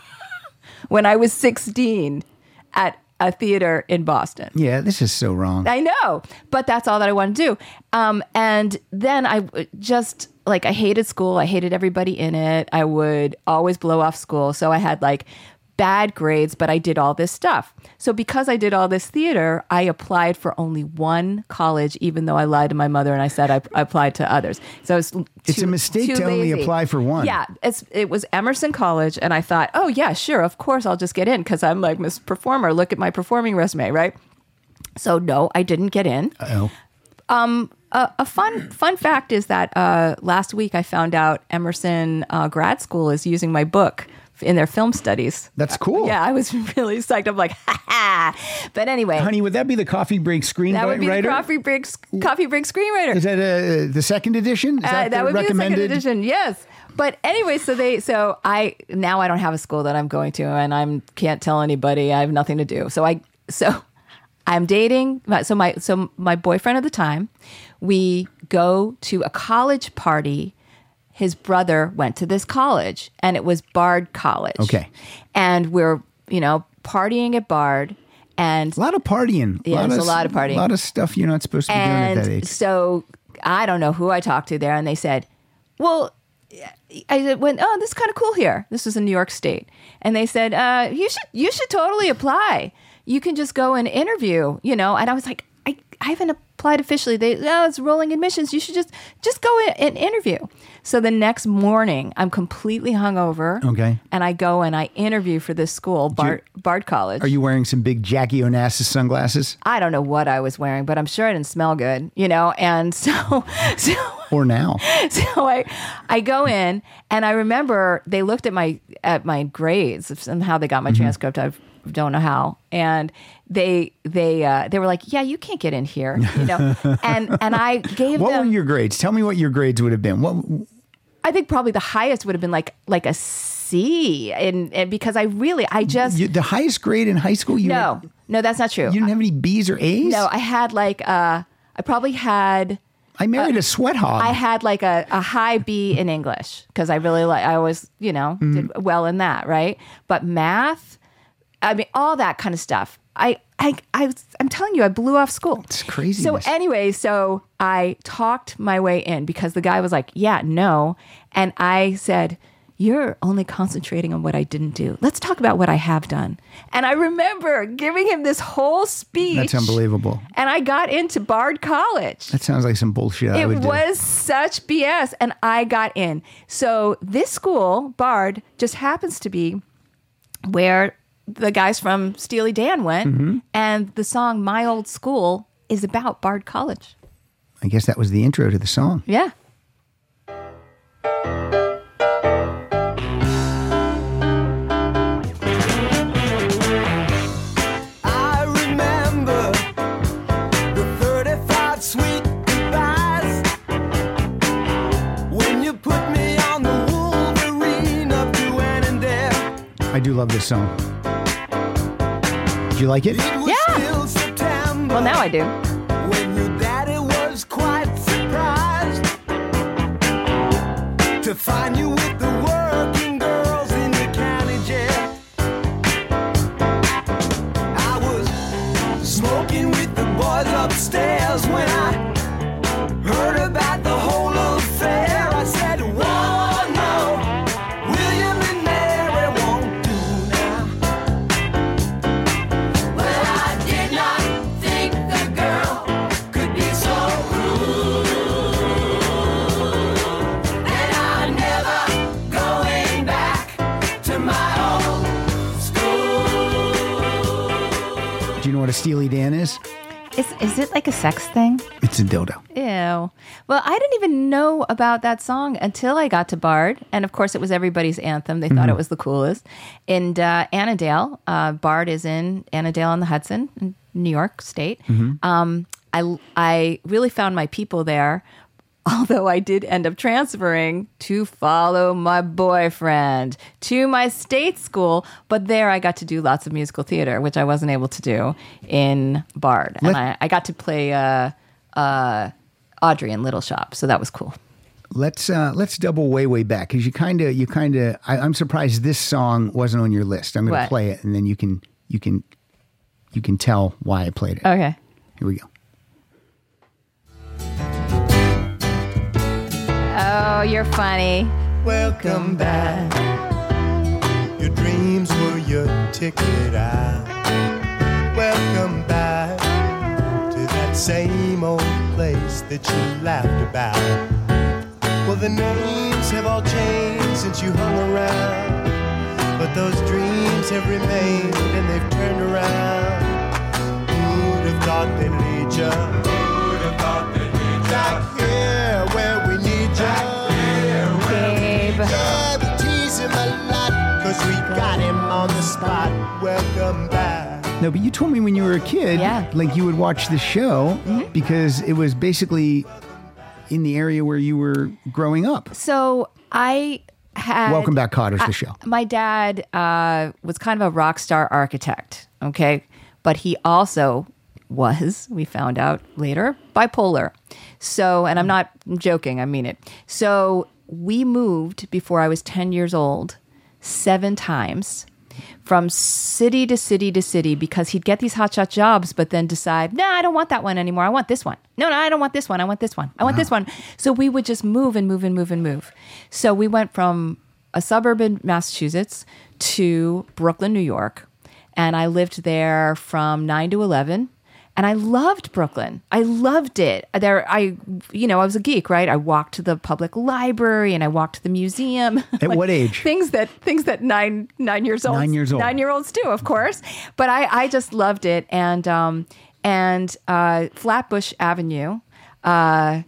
when I was sixteen at a theater in Boston. Yeah, this is so wrong. I know, but that's all that I wanted to do. Um, and then I w- just, like, I hated school. I hated everybody in it. I would always blow off school. So I had, like, bad grades, but I did all this stuff. So because I did all this theater, I applied for only one college, even though I lied to my mother and I said I, I applied to others. So I was too, It's a mistake too to only lazy. apply for one. Yeah, it's, it was Emerson College, and I thought, oh yeah, sure, of course I'll just get in because I'm like Miss Performer. Look at my performing resume, right? So no, I didn't get in. Uh-oh. Um, a, a fun fun fact is that uh, last week I found out Emerson uh, Grad School is using my book in their film studies. That's cool. Yeah, I was really psyched. I'm like, ha ha. But anyway, Honey, would that be the Coffee Break screenwriter? that would be the coffee break coffee break screenwriter. Is that uh, the second edition? Is Uh, that, that the would recommended? be the second edition. Yes. But anyway, so they, so I, now I don't have a school that I'm going to, and I'm can't tell anybody. I have nothing to do. So I, so I'm dating. So my, so my boyfriend at the time, we go to a college party. His brother went to this college, and it was Bard College. Okay. And we're, you know, partying at Bard, and A lot of partying. Yeah, there's of, a lot of partying. A lot of stuff you're not supposed to be doing at that and age. so I don't know who I talked to there, and they said, well, I went, oh, this is kind of cool here. This was in New York State. And they said, uh, you should you should totally apply. You can just go and interview, you know. And I was like, I, I haven't applied officially. They, oh, it's rolling admissions. You should just just go in and interview. So the next morning, I'm completely hungover. Okay. And I go and I interview for this school, Bard, Bard College. Are you wearing some big Jackie Onassis sunglasses? I don't know what I was wearing, but I'm sure I didn't smell good, you know? And so, so, Or now? so I, I go in, and I remember they looked at my, at my grades. Somehow they got my Mm-hmm. transcript. I don't know how. And they, they, uh, they were like, yeah, you can't get in here, you know? and, and I gave What them, were your grades? Tell me what your grades would have been. What? I think probably the highest would have been like, like a C. And, and because I really, I just, You, the highest grade in high school? You no, had- no, that's not true. you didn't have any B's or A's? No, I had like, uh, I probably had, I married a sweat hog. I had like a, a high B in English because I really like, I always, you know, Mm-hmm. did well in that, right? But math, I mean, all that kind of stuff. I, I, I, was- I'm telling you, I blew off school. It's crazy. So anyway, so I talked my way in because the guy was like, yeah, no. And I said, you're only concentrating on what I didn't do. Let's talk about what I have done. And I remember giving him this whole speech. That's unbelievable. And I got into Bard College. That sounds like some bullshit I It would do. was such B S, and I got in. So this school, Bard, just happens to be where the guys from Steely Dan went, Mm-hmm. and the song "My Old School" is about Bard College. I guess that was the intro to the song. Yeah. I remember the thirty-five sweet goodbyes when you put me on the Wolverine up to Annandale. I do love this song. Do you like it? It was Yeah. still September Well, now I do. when your daddy was quite surprised to find you with the working girls in the county jail. I was smoking with the boys upstairs when I heard about the whole affair. I said, whoa, no, William and Mary won't do now. Well, I did not think the girl could be so rude. And I'm never going back to my old school. Do you know what a Steely Dan is? Is is it like a sex thing? It's a dildo. Ew. Well, I didn't even know about that song until I got to Bard. And of course, it was everybody's anthem. They thought Mm-hmm. it was the coolest. And uh, Annandale, uh, Bard is in Annandale on the Hudson, in New York State. Mm-hmm. Um, I, I really found my people there, although I did end up transferring to follow my boyfriend to my state school. But there I got to do lots of musical theater, which I wasn't able to do in Bard. And I, I got to play uh, uh, Audrey in Little Shop. So that was cool. Let's uh, let's double way way back because you kind of you kind of I'm surprised this song wasn't on your list. I'm going to What? play it and then you can you can you can tell why I played it. Okay. Here we go. Oh, you're funny. Welcome back. Your dreams were your ticket out. Welcome back to that same old place that you laughed about. Well, the names have all changed since you hung around, but those dreams have remained and they've turned around. Who'd have thought they'd lead ya? Who'd have thought they'd lead ya? Back here where we need ya. Babe. Yeah, we tease him a lot, cause we got him on the spot. Welcome back. No, but you told me when you were a kid, Yeah. like you would watch the show because it was basically in the area where you were growing up. So I had. Welcome Back, Cotter's I- the show. My dad uh, was kind of a rock star architect, okay? But he also was, we found out later, bipolar. So, and I'm not joking, I mean it. So we moved before I was ten years old seven times from city to city to city because he'd get these hotshot jobs, but then decide, no, I don't want that one anymore. I want this one. No, no, I don't want this one. I want this one. I want this one. So we would just move and move and move and move. So we went from a suburb in Massachusetts to Brooklyn, New York. And I lived there from nine to eleven. And I loved Brooklyn. I loved it. There, I, you know, I was a geek, right? I walked to the public library and I walked to the museum. At what age? Things that things that nine nine years old Nine years old. nine year olds do, of course. But I, I just loved it. And um and uh, Flatbush Avenue. Uh,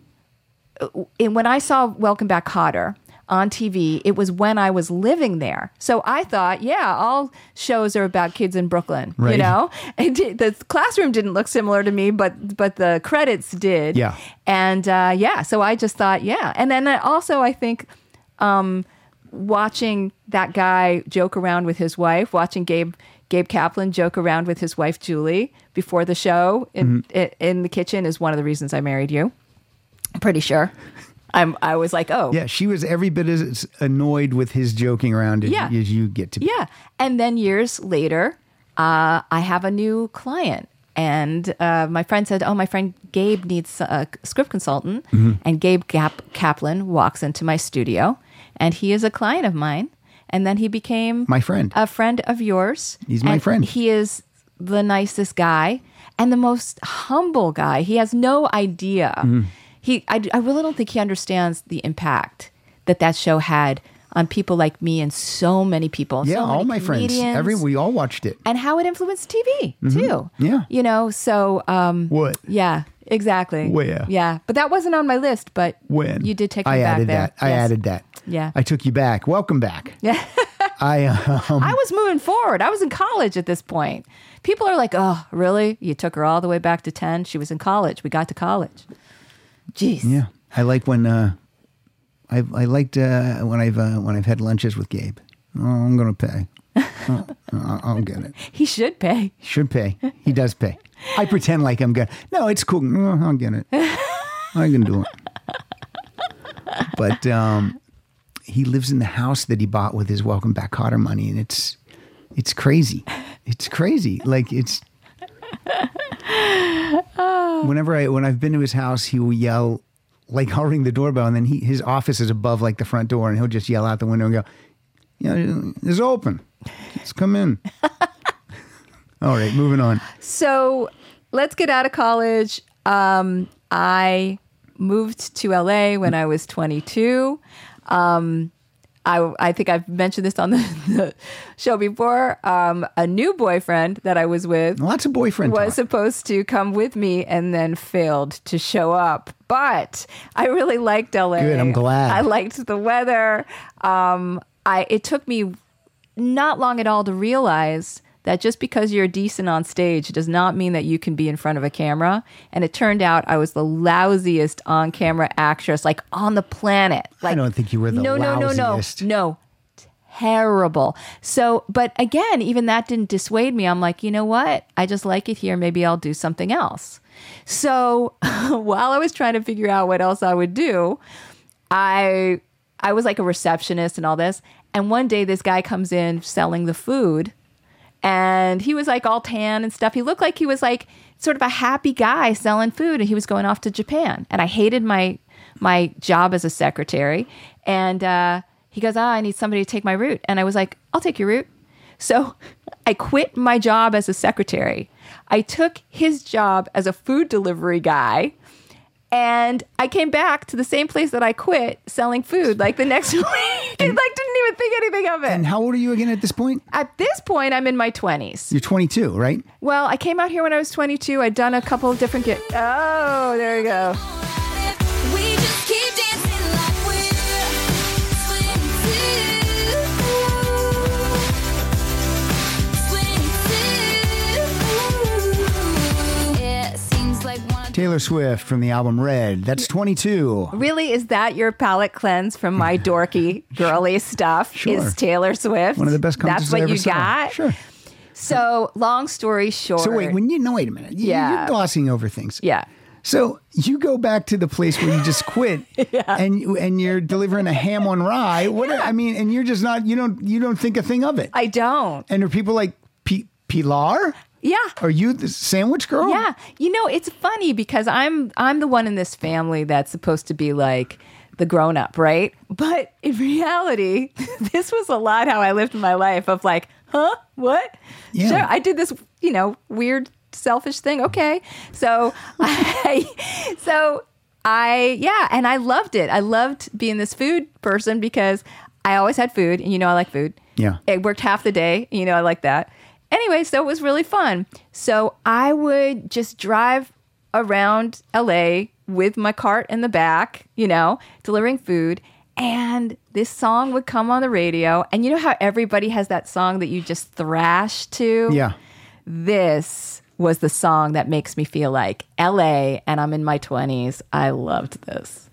and when I saw Welcome Back, Kotter on T V, it was when I was living there. So I thought, yeah, all shows are about kids in Brooklyn, Right. you know? It did, the classroom didn't look similar to me, but but the credits did. Yeah. And uh, yeah, so I just thought, yeah. And then also I think um, watching that guy joke around with his wife, watching Gabe Gabe Kaplan joke around with his wife, Julie, before the show in, Mm-hmm. in, in the kitchen is one of the reasons I married you. I'm pretty sure. I'm, I was like, oh. Yeah, she was every bit as annoyed with his joking around as, Yeah. as you get to be. Yeah. And then years later, uh, I have a new client. And uh, my friend said, oh, my friend Gabe needs a script consultant. Mm-hmm. And Gabe Gap- Kaplan walks into my studio. And he is a client of mine. And then he became My friend. a friend of yours. He's my And friend. He is the nicest guy and the most humble guy. He has no idea. Mm-hmm. He, I, I really don't think he understands the impact that that show had on people like me and so many people. Yeah, so many all my friends. comedians, Every we all watched it. and how it influenced T V too. Yeah. you know. So um, What? Yeah, exactly. Where? Yeah, but that wasn't on my list. But When you did take me I back added there. that. I Yes. added that. Yeah. I took you back. Welcome back. Yeah. I um, I was moving forward. I was in college at this point. People are like, "Oh, really? You took her all the way back to ten? She was in college. We got to college." Jeez. yeah. I like when uh, I I liked uh, when I've uh, when I've had lunches with Gabe. Oh, I'm gonna pay. Oh, I'll I'll get it. He should pay. Should pay. He does pay. I pretend like I'm gonna. No, it's cool. Oh, I'll get it. I can do it. But um, he lives in the house that he bought with his Welcome Back Kotter money, and it's it's crazy. It's crazy. Like it's. Whenever I when I've been to his house, he will yell, like I'll ring the doorbell, and then he his office is above like the front door, and he'll just yell out the window and go, "You know, it's open. Let's come in." All right, moving on. So let's get out of college. Um, I moved to L A when I was twenty-two. Um, I, I think I've mentioned this on the, the show before. Um, a new boyfriend that I was with Lots of boyfriend was talk. supposed to come with me and then failed to show up. But I really liked L A. Good, I'm glad. I liked the weather. Um, I it took me not long at all to realize that just because you're decent on stage does not mean that you can be in front of a camera. And it turned out I was the lousiest on-camera actress, like on the planet. Like, I don't think you were the no, no, no, no, lousiest. no, terrible. So, but again, even that didn't dissuade me. I'm like, you know what? I just like it here. Maybe I'll do something else. So while I was trying to figure out what else I would do, I I was like a receptionist and all this. And one day this guy comes in selling the food. And he was like all tan and stuff. He looked like he was like sort of a happy guy selling food, and he was going off to Japan. And I hated my my job as a secretary. And uh, he goes, ah, I need somebody to take my route. And I was like, I'll take your route. So I quit my job as a secretary. I took his job as a food delivery guy. And I came back to the same place that I quit selling food like the next week. I like didn't even think anything of it. And how old are you again at this point? At this point, I'm in my twenties. You're twenty-two, right? Well, I came out here when I was twenty-two. I'd done a couple of different gigs. Oh, there you go. We just keep dancing like we're twenty-two. It seems like one. Taylor Swift from the album Red. That's twenty-two. Really, is that your palate cleanse from my dorky, girly stuff? Sure. Is Taylor Swift? One of the best That's concerts what I ever you saw. got? Sure. So, long story short. So wait, when you no, wait a minute. You, Yeah. You're glossing over things. Yeah. So you go back to the place where you just quit, Yeah. and and you're delivering a ham on rye. What are- I mean, and you're just not. You don't. You don't think a thing of it. I don't. And are people like P- Pilar? Yeah. Are you the sandwich girl? Yeah. You know, it's funny because I'm I'm the one in this family that's supposed to be like the grown up, right? But in reality, this was a lot how I lived my life of like, huh? What? Yeah. Sure. I did this, you know, weird selfish thing. Okay. So I so I yeah, and I loved it. I loved being this food person because I always had food, and you know I like food. Yeah. It worked half the day, you know I like that. Anyway, so it was really fun. So I would just drive around L A with my cart in the back, you know, delivering food. And this song would come on the radio. And you know how everybody has that song that you just thrash to? Yeah. This was the song that makes me feel like L A, and I'm in my twenties. I loved this.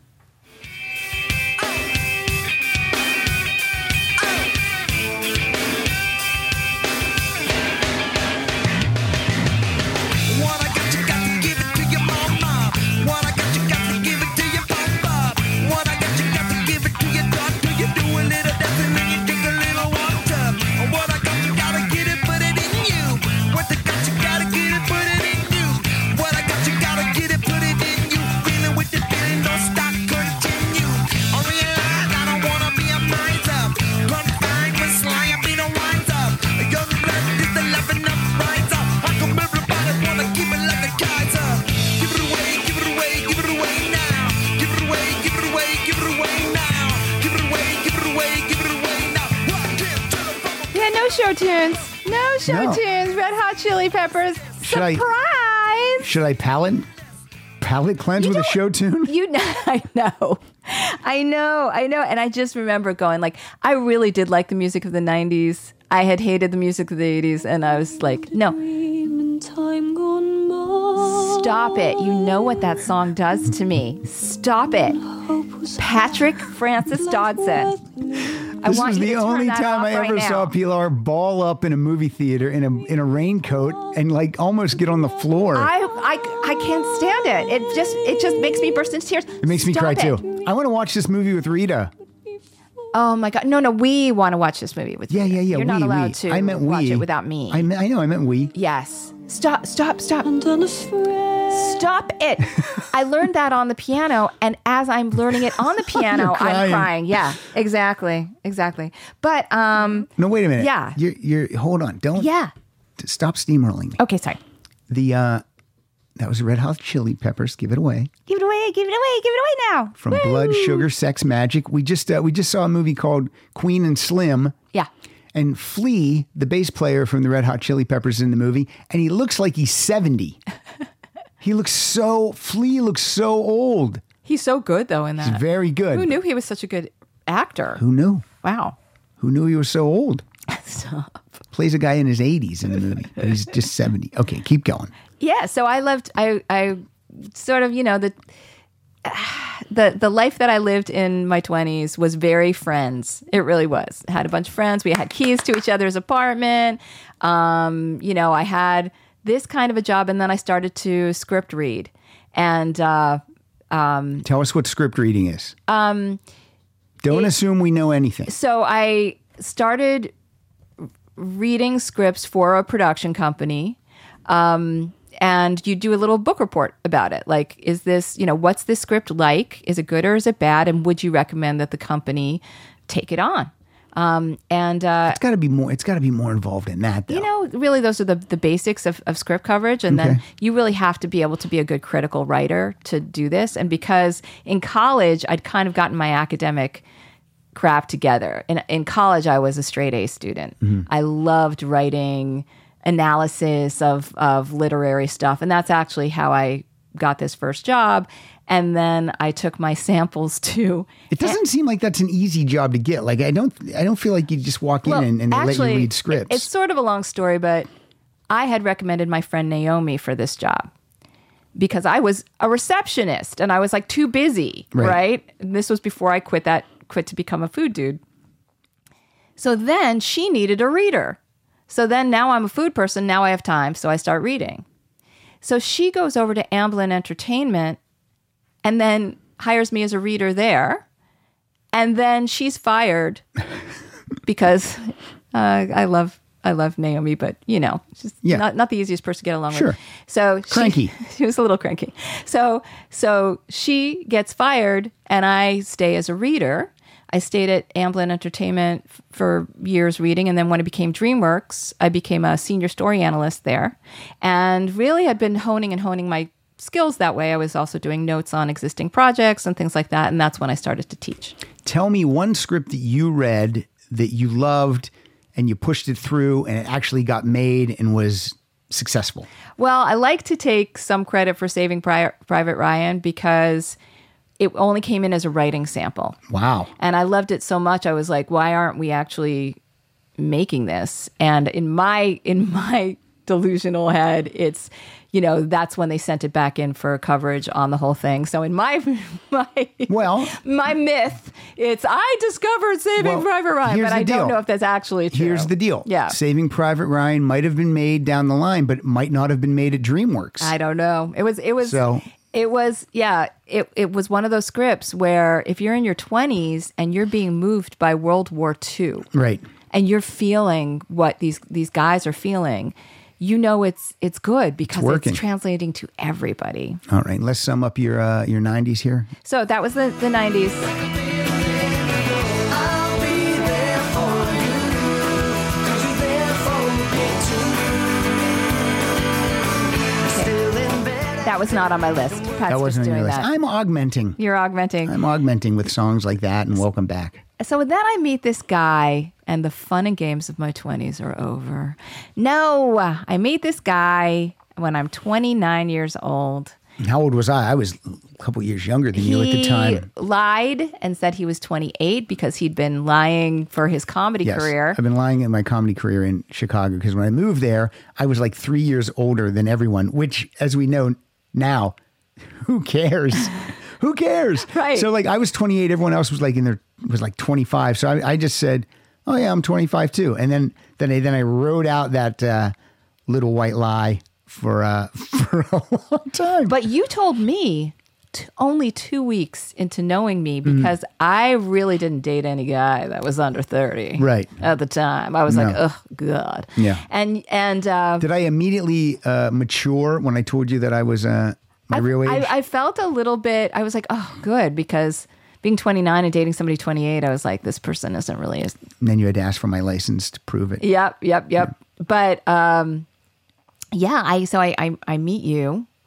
What I got, you got to give it to your mama. What I got, you got to give it to your papa. What I got, you got to give it to your doctor. You do a little dancing and you drink a little water. What I got, you gotta get it, put it in you. What I got, you gotta get it, put it in you. What I got, you gotta get it, put it in you. Feeling with the feeling, don't stop, continue. I realize I don't wanna be a miser. Confined with sly, I be no wiser. A young blood is the loving up riser. I come everybody wanna keep it like a Kaiser. Give it away, give it away, give it away now. Give it away, give it away, give it away now. Give it away, give it away, give it away now. What give to the bubble? Yeah, no show tunes. No show No. tunes. Red Hot Chili Peppers. Should I- Surprise! Should I palate palate cleanse You with a don't- show tune? You know, I know. I know, I know. And I just remember going like, I really did like the music of the nineties. I had hated the music of the eighties. And I was like, no, Time gone by. stop it. You know what that song does to me. Stop it. Patrick Francis Dodson. I This want was you the to turn only that time off I right ever now. saw Pilar ball up in a movie theater in a in a raincoat and like almost get on the floor. I, I, I can't stand it. It just it just makes me burst into tears. it makes me Stop cry it. too. I want to watch this movie with Rita. Oh my god! No, no, we want to watch this movie with you. Yeah, yeah, yeah. You're not we, allowed we. to I meant watch we. it without me. I, meant, I know. I meant we. Yes. Stop! Stop! Stop! And unafraid. Stop it! I learned that on the piano, and as I'm learning it on the piano, You're I'm crying. crying. Yeah, exactly, exactly. But um, No, wait a minute. Yeah. You're. You're. Hold on. Don't. yeah. Stop steamrolling me. Okay, sorry. The uh, That was Red Hot Chili Peppers. Give it away. Give it away, give it away, give it away now. From Woo! Blood, Sugar, Sex, Magic. We just uh, we just saw a movie called Queen and Slim. Yeah. And Flea, the bass player from the Red Hot Chili Peppers, is in the movie, and he looks like he's seventy. He looks so, Flea looks so old. He's so good, though, in that. He's very good. Who knew he was such a good actor? Who knew? Wow. Who knew he was so old? Stop. Plays a guy in his eighties in the movie. But he's just seventy. Okay, keep going. Yeah, so I loved, I, I sort of, you know, the, the, the life that I lived in my twenties was very friends. It really was. I had a bunch of friends. We had keys to each other's apartment. Um, you know, I had this kind of a job, and then I started to script read. And uh, um, tell us what script reading is. Um, Don't it, assume we know anything. So I started reading scripts for a production company. Um, and you do a little book report about it. Like, is this, you know, what's this script like? Is it good or is it bad? And would you recommend that the company take it on? Um, and uh, it's got to be more. It's got to be more involved in that, though. You know, really, those are the the basics of, of script coverage, and okay. then you really have to be able to be a good critical writer to do this. And because in college, I'd kind of gotten my academic crap together. In in college, I was a straight A student. Mm-hmm. I loved writing analysis of of literary stuff, and that's actually how I got this first job. And then I took my samples to. It doesn't seem like that's an easy job to get. Like I don't, I don't feel like you just walk well, in and, and they actually, let you read scripts. It's sort of a long story, but I had recommended my friend Naomi for this job because I was a receptionist and I was like too busy, right? right? And this was before I quit that, quit to become a food dude. So then she needed a reader. So then now I'm a food person. Now I have time, so I start reading. So she goes over to Amblin Entertainment and then hires me as a reader there. And then she's fired because uh, I love I love Naomi, but, you know, she's yeah. not, not the easiest person to get along sure. with. So cranky. She, she was a little cranky. So so she gets fired and I stay as a reader. I stayed at Amblin Entertainment f- for years reading. And then when it became DreamWorks, I became a senior story analyst there and really had been honing and honing my skills that way. I was also doing notes on existing projects and things like that. And that's when I started to teach. Tell me one script that you read that you loved and you pushed it through and it actually got made and was successful. Well, I like to take some credit for Saving Pri- Private Ryan because it only came in as a writing sample. Wow. And I loved it so much. I was like, why aren't we actually making this? And in my in my delusional head, it's, you know, that's when they sent it back in for coverage on the whole thing. So in my my well, my myth, it's I discovered Saving well, Private Ryan, but I deal. don't know if that's actually true. Here's the deal. Yeah. Saving Private Ryan might have been made down the line, but it might not have been made at DreamWorks. I don't know. It was it was so It was, yeah, it, it was one of those scripts where if you're in your twenties and you're being moved by World War Two, right, and you're feeling what these these guys are feeling, you know it's it's good because it's, it's translating to everybody. All right, let's sum up your uh, your nineties here. So that was the, the nineties. That was not on my list. Pat's that wasn't on your list. That. I'm augmenting. You're augmenting. I'm augmenting with songs like that and Welcome Back. So then I meet this guy and the fun and games of my twenties are over. No, I meet this guy when I'm twenty-nine years old. How old was I? I was a couple years younger than he you at the time. He lied and said he was twenty-eight because he'd been lying for his comedy yes, career. I've been lying in my comedy career in Chicago because when I moved there, I was like three years older than everyone, which, as we know now, who cares? Who cares? Right. So like I was twenty-eight. Everyone else was like in their was like twenty-five. So I, I just said, "Oh yeah, I'm twenty-five too." And then then I then I wrote out that uh, little white lie for uh, for a long time. But you told me t- only two weeks into knowing me because mm-hmm. I really didn't date any guy that was under thirty. Right. At the time, I was no. like, "Oh God." Yeah. And and uh, did I immediately uh, mature when I told you that I was uh, my I, real age? I, I felt a little bit. I was like, "Oh, good," because being twenty-nine and dating somebody twenty-eight, I was like, "This person isn't really." As... And then you had to ask for my license to prove it. Yep, yep, yep. Yeah. But um, yeah, I so I, I I meet you.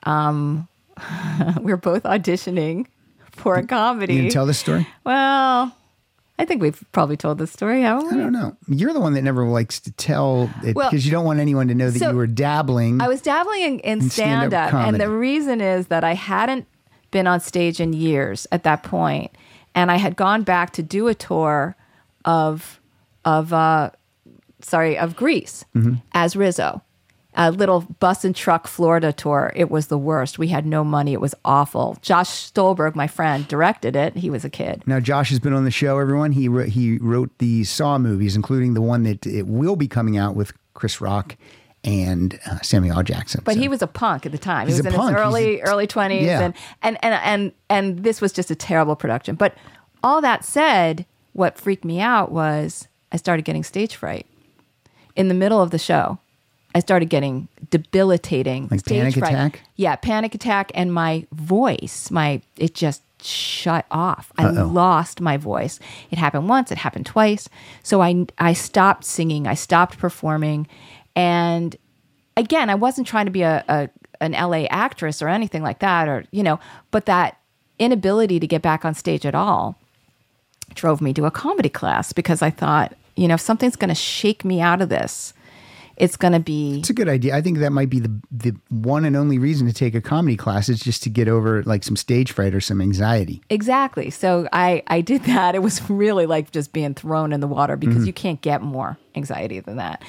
um, we were both auditioning for a comedy. You didn't tell this story? Well, I think we've probably told this story, haven't we? I don't know. You're the one that never likes to tell it because Well, you don't want anyone to know that so you were dabbling. I was dabbling in, in In stand-up stand-up, and comedy. the reason is that I hadn't been on stage in years at that point, and I had gone back to do a tour of of uh, sorry of Greece Mm-hmm. as Rizzo. A little bus and truck Florida tour. It was the worst. We had no money. It was awful. Josh Stolberg, my friend, directed it. He was a kid. Now, Josh has been on the show, everyone. He wrote, he wrote the Saw movies, including the one that it will be coming out with Chris Rock and uh, Samuel L. Jackson. But So- he was a punk at the time. He's he was a in punk. his early He's a- early twenties, Yeah. and, and and and and this was just a terrible production. But all that said, what freaked me out was I started getting stage fright in the middle of the show. I started getting debilitating Like stage panic fright. attack? Yeah, panic attack, and my voice, my it just shut off. I Uh-oh. lost my voice. It happened once. It happened twice. So I I stopped singing. I stopped performing, and again, I wasn't trying to be a, a an L A actress or anything like that, or you know, but that inability to get back on stage at all drove me to a comedy class because I thought, you know, if something's going to shake me out of this, it's going to be. It's a good idea. I think that might be the the one and only reason to take a comedy class is just to get over like some stage fright or some anxiety. Exactly. So I, I did that. It was really like just being thrown in the water because Mm-hmm. you can't get more anxiety than that.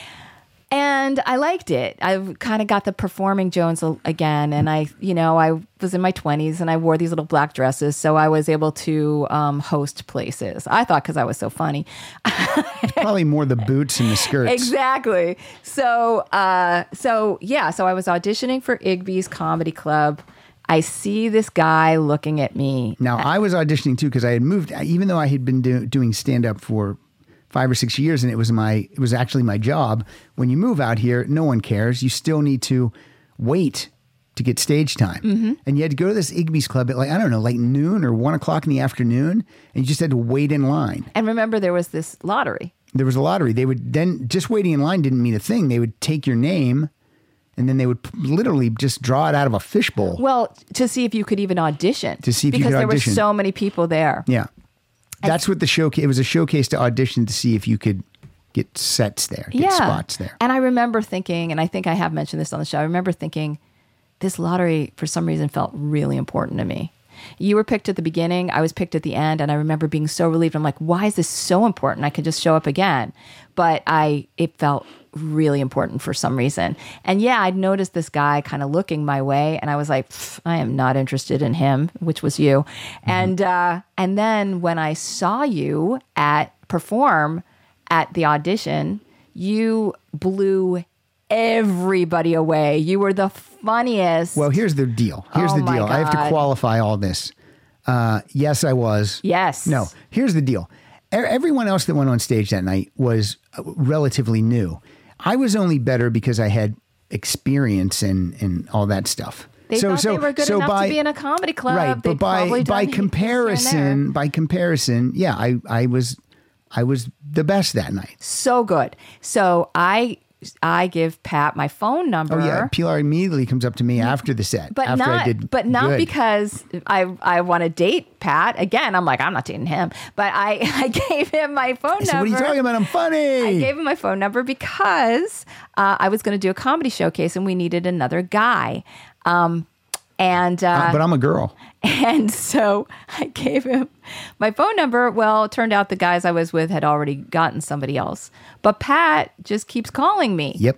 And I liked it. I kind of got the performing Jones a- again. And I, you know, I was in my twenties and I wore these little black dresses. So I was able to um, host places. I thought because I was so funny. Probably more the boots and the skirts. Exactly. So, uh, so yeah. So I was auditioning for Igby's Comedy Club. I see this guy looking at me. Now, I was auditioning too because I had moved, even though I had been do, doing stand up for five or six years, and it was my it was actually my job. When you move out here, no one cares. You still need to wait to get stage time, Mm-hmm. and you had to go to this Igby's Club at like I don't know, like noon or one o'clock in the afternoon, and you just had to wait in line. And remember, there was this lottery. There was a lottery. They would then just waiting in line didn't mean a thing. They would take your name, and then they would p- literally just draw it out of a fishbowl. Well, to see if you could even audition. To see if you because could there audition. were so many people there. Yeah. That's what the showcase, it was a showcase to audition to see if you could get sets there, get spots there. And I remember thinking, and I think I have mentioned this on the show, I remember thinking, this lottery for some reason felt really important to me. You were picked at the beginning, I was picked at the end, and I remember being so relieved. I'm like, why is this so important? I could just show up again. But I, it felt really important for some reason. And yeah, I'd noticed this guy kind of looking my way, and I was like, I am not interested in him, which was you. Mm-hmm. And uh, and then when I saw you at perform at the audition, you blew everybody away. You were the funniest. Well, here's the deal. Here's Oh the my deal. I have to God. qualify all this. Uh, yes, I was. Yes. No, here's the deal. E- Everyone else that went on stage that night was uh, relatively new. I was only better because I had experience and, and all that stuff. They thought they were good enough to be in a comedy club. Right, They'd but by probably by done comparison, by comparison, yeah, I I was I was the best that night. So good. So I I give Pat my phone number. Oh yeah, Pilar immediately comes up to me after the set. But after not, I did but not good. because I I want to date Pat. Again, I'm like, I'm not dating him. But I, I gave him my phone I number. said, what are you talking about? I'm funny. I gave him my phone number because uh, I was going to do a comedy showcase and we needed another guy. Um, and uh, Uh, but I'm a girl. And so I gave him my phone number. Well, it turned out the guys I was with had already gotten somebody else. But Pat just keeps calling me. Yep.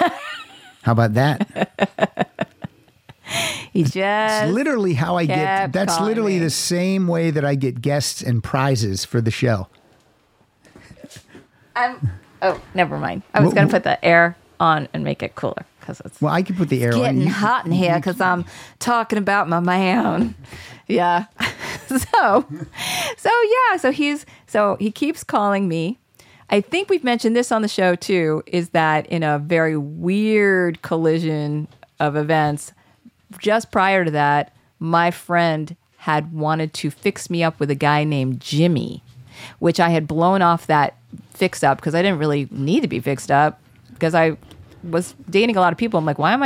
How about that? He just It's literally how I get. kept That's calling literally me. the same way that I get guests and prizes for the show. I'm, oh, never mind. I was Wh- going wh- to put the air on and make it cooler because it's Well, I can put the air on. getting You- hot in here because I'm talking about my man. Yeah. so, so yeah. So he's so he keeps calling me. I think we've mentioned this on the show too. Is that in a very weird collision of events, just prior to that, my friend had wanted to fix me up with a guy named Jimmy, which I had blown off that fix up because I didn't really need to be fixed up because I was dating a lot of people. I'm like, why am I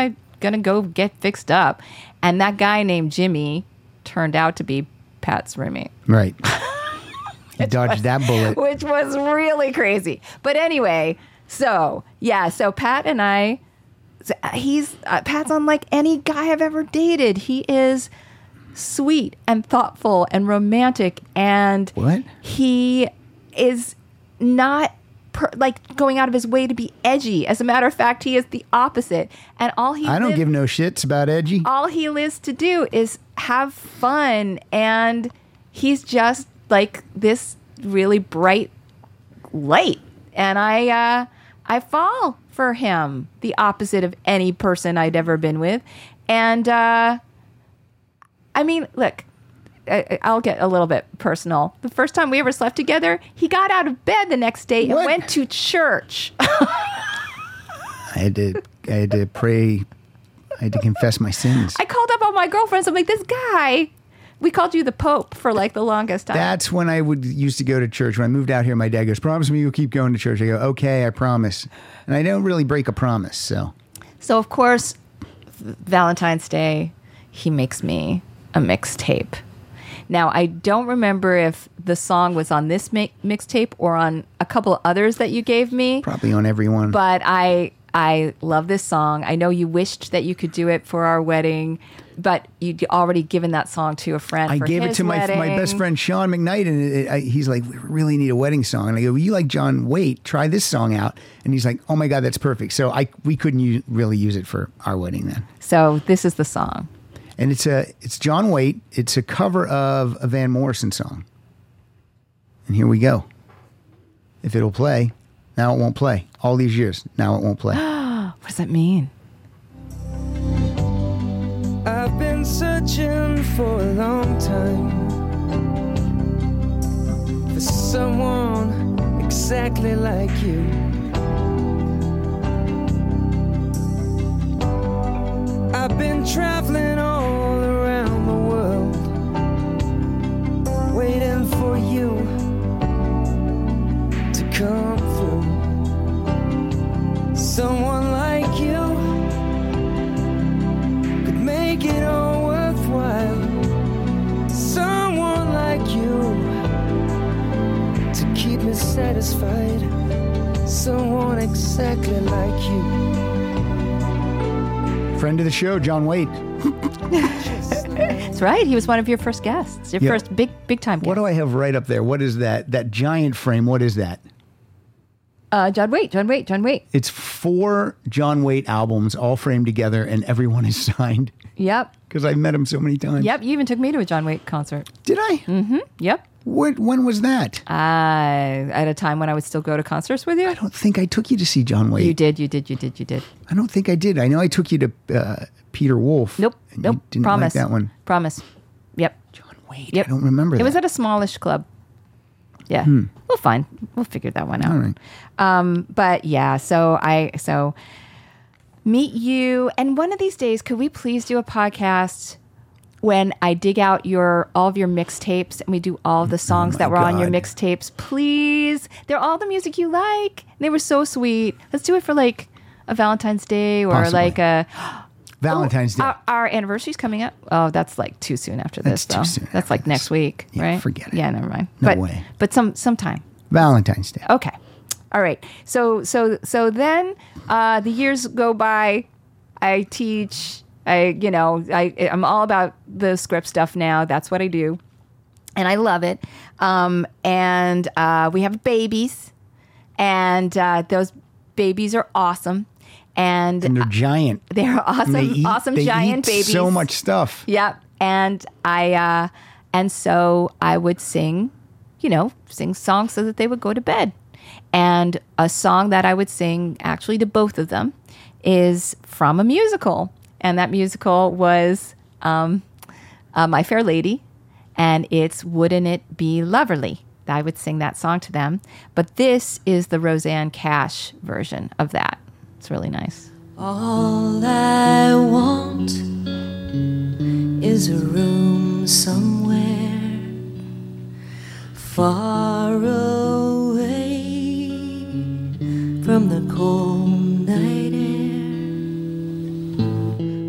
going to go get fixed up. And that guy named Jimmy turned out to be Pat's roommate. Right. He dodged that bullet. Which was really crazy. But anyway, so, yeah, so Pat and I, he's, uh, Pat's unlike any guy I've ever dated. He is sweet and thoughtful and romantic. And what? He is not per, like going out of his way to be edgy. As a matter of fact, he is the opposite. And all he I don't lives, give no shits about edgy. All he lives to do is have fun. And he's just like this really bright light. And I, uh, I fall for him, the opposite of any person I'd ever been with. And, uh, I mean, look, I, I'll get a little bit personal. The first time we ever slept together, he got out of bed the next day and What? went to church. I had to, I had to pray. I had to confess my sins. I called up all my girlfriends. I'm like, this guy, we called you the Pope for like the longest time. That's when I would used to go to church. When I moved out here, my dad goes, promise me you'll keep going to church. I go, okay, I promise. And I don't really break a promise, so. So, of course, Valentine's Day, he makes me a mixtape. Now, I don't remember if the song was on this mi- mixtape or on a couple of others that you gave me. Probably on every one. But I I love this song. I know you wished that you could do it for our wedding, but you'd already given that song to a friend I for gave it his to my wedding. my best friend Sean McKnight, and it, I, he's like, we really need a wedding song. And I go, well, you like John Waite? Try this song out. And he's like, oh my God, that's perfect. So I we couldn't u- really use it for our wedding then. So this is the song. And it's a it's John Waite. It's a cover of a Van Morrison song. And here we go. If it'll play, now it won't play. All these years, now it won't play. What does that mean? I've been searching for a long time for someone exactly like you. I've been traveling all around the world, waiting for you to come through. Someone like you could make it all worthwhile. Someone like you to keep me satisfied. Someone exactly like you. Friend of the show, John Waite. That's right. He was one of your first guests. Your Yeah. first big, big time guest. What do I have right up there? What is that? That giant frame, what is that? Uh, John Waite, John Waite, John Waite. It's four John Waite albums all framed together, and everyone is signed. Yep. Because I've met him so many times. Yep. You even took me to a John Waite concert. Did I? Mm-hmm. Yep. What, when was that? Uh, at a time when I would still go to concerts with you. I don't think I took you to see John Waite. You did, you did, you did, you did. I don't think I did. I know I took you to uh, Peter Wolf. Nope. And Nope. You didn't Promise. like that one. Promise. Yep. John Waite. Yep. I don't remember It that. was at a smallish club. Yeah. Hmm. We'll find. We'll figure that one out. All right. Um, but yeah, so I so meet you, and one of these days, could we please do a podcast when I dig out your all of your mixtapes and we do all of the songs Oh my that were on your God. mixtapes? Please, they're all the music you like. They were so sweet. Let's do it for like a Valentine's Day or Possibly. like a Valentine's Day. Our, our anniversary's coming up. Oh, that's like too soon after this, That's too though. soon That's after like this. next week, Yeah, right? forget it. Yeah, never mind. No but, way. But some sometime. Valentine's Day. Okay. All right. So so so then uh, the years go by. I teach. I you know I I'm all about the script stuff now. That's what I do, and I love it. Um, and uh, we have babies, and uh, those babies are awesome. And, And they're giant. they're awesome, And they eat, awesome they giant eat babies. so much stuff. Yep. And I, uh, and so I would sing, you know, sing songs so that they would go to bed. And a song that I would sing actually to both of them is from a musical. And that musical was um, uh, My Fair Lady. And it's Wouldn't It Be Loverly? I would sing that song to them. But this is the Roseanne Cash version of that. It's really nice. All I want is a room somewhere far away from the cold night air,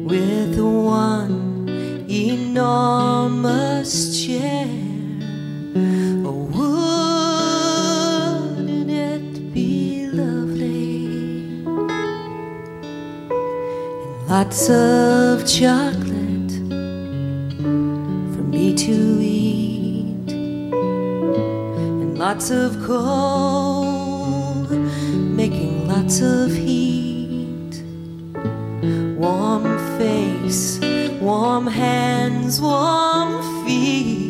just share. Oh, wouldn't it be lovely? And lots of chocolate for me to eat, and lots of coal making lots of heat. Warm face, warm hands, warm feet.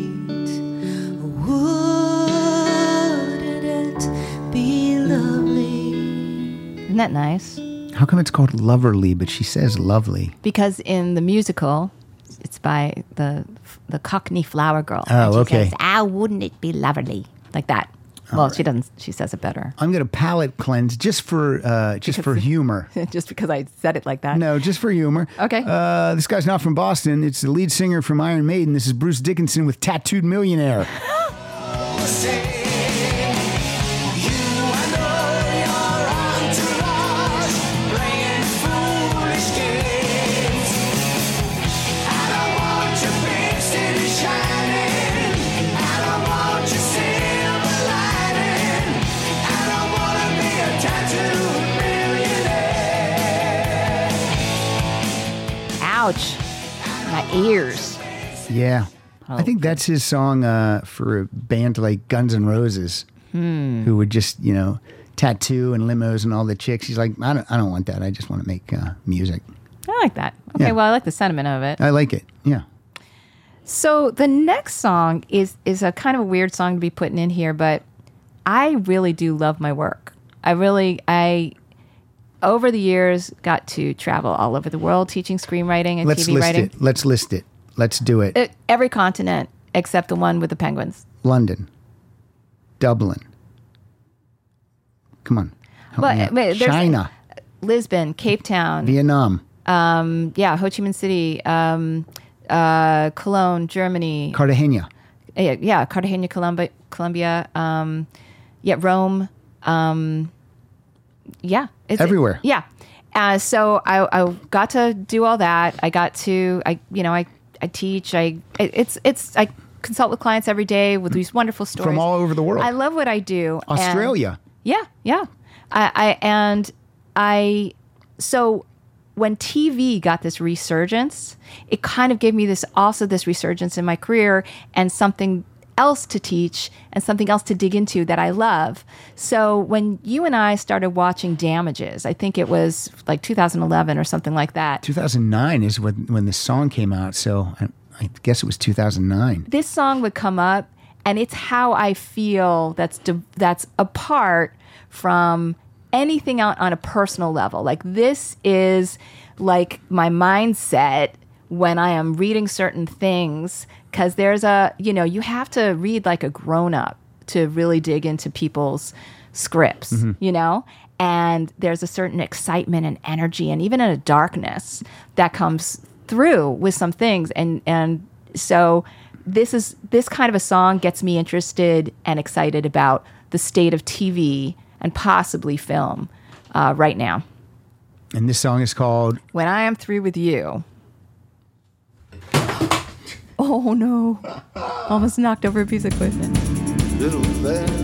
Wouldn't it be lovely? Isn't that nice? How come it's called Loverly, but she says lovely? Because in the musical, it's by the the Cockney Flower Girl. Oh, and she okay. Says, "Ah, wouldn't it be lovely?" Like that. Well, she doesn't. She says it better. I'm going to palate cleanse just for uh, just for humor. Just because I said it like that. No, just for humor. Okay. Uh, this guy's not from Boston. It's the lead singer from Iron Maiden. This is Bruce Dickinson with Tattooed Millionaire. Ouch. My ears. Yeah. Oh, I think that's his song uh, for a band like Guns N' Roses, Hmm. who would just, you know, tattoo and limos and all the chicks. He's like, I don't, I don't want that. I just want to make uh, music. I like that. Okay, Yeah. well, I like the sentiment of it. I like it. Yeah. So the next song is is a kind of a weird song to be putting in here, but I really do love my work. I really, I, over the years, got to travel all over the world teaching screenwriting and Let's T V list writing. it. Let's list it. Let's do it. Uh, Every continent except the one with the penguins. London. Dublin. Come on. Help Well, me out. wait, there's- China. Lisbon, Cape Town, Vietnam. um, yeah, Ho Chi Minh City, um, uh, Cologne, Germany, Cartagena. yeah, yeah, Cartagena, Colombia, Colombia, um, yeah, Rome, um, yeah, it's, Everywhere. yeah. Uh, so I, I got to do all that. I got to, I, you know, I, I teach. I, it- it's, it's, I consult with clients every day with these wonderful stories From all over the world. I love what I do. and- Australia. yeah, yeah. I, I and I so when T V got this resurgence, it kind of gave me this also this resurgence in my career and something else to teach and something else to dig into that I love. So when you and I started watching Damages, I think it was like two thousand eleven or something like that. two thousand nine is when, when this song came out. So I, I guess it was two thousand nine. This song would come up, and it's how I feel that's di- that's apart from anything out on a personal level. Like this is like my mindset when I am reading certain things, because there's a, you know, you have to read like a grown up to really dig into people's scripts, you know? And there's a certain excitement and energy and even a darkness that comes through with some things. And, and so this is, this kind of a song gets me interested and excited about the state of T V and possibly film uh, right now. And this song is called When I Am Through With You. Oh no. Almost knocked over a piece of equipment. Little lamb.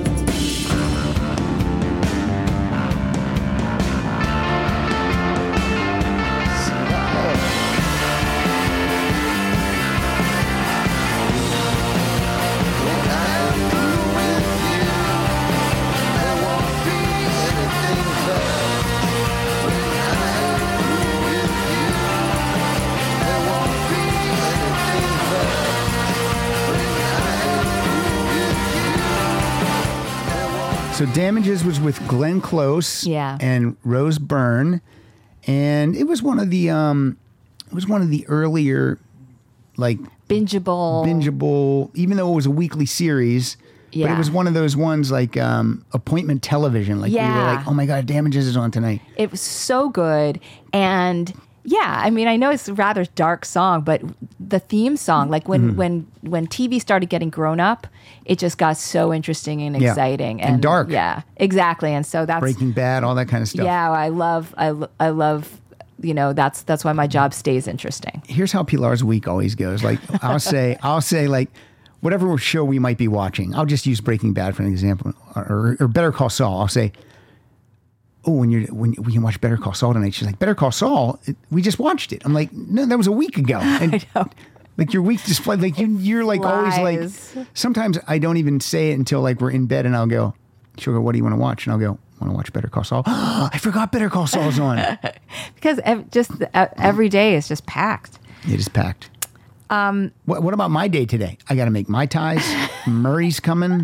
So Damages was with Glenn Close Yeah. and Rose Byrne, and it was one of the um, it was one of the earlier like Bingeable. bingeable, even though it was a weekly series. But Yeah. it was one of those ones like um, appointment television. Like we were Yeah. like, oh my god, Damages is on tonight. It was so good. And yeah, I mean, I know it's a rather dark song, but the theme song, like when Mm-hmm. when when T V started getting grown up, it just got so interesting and Yeah. exciting And dark. Yeah, exactly. And so that's Breaking Bad, all that kind of stuff. yeah, I love I, lo- I love you know that's that's why my job stays interesting. Here's how Pilar's week always goes. Like I'll say, I'll say like whatever show we might be watching. I'll just use Breaking Bad for an example, or, or Better Call Saul. I'll say, "Oh, when you're when we can watch Better Call Saul tonight," she's like, "Better Call Saul? It, we just watched it." I'm like, "No, that was a week ago." And, I know. Like your week just like you, you're like Flies. always like. Sometimes I don't even say it until like we're in bed, and I'll go, "She'll go, what do you want to watch?" And I'll go, "Want to watch Better Call Saul?" I forgot Better Call Saul's on. Because ev- just uh, every day is just packed. It is packed. Um, what, what about my day today? I got to make my ties. Murray's coming.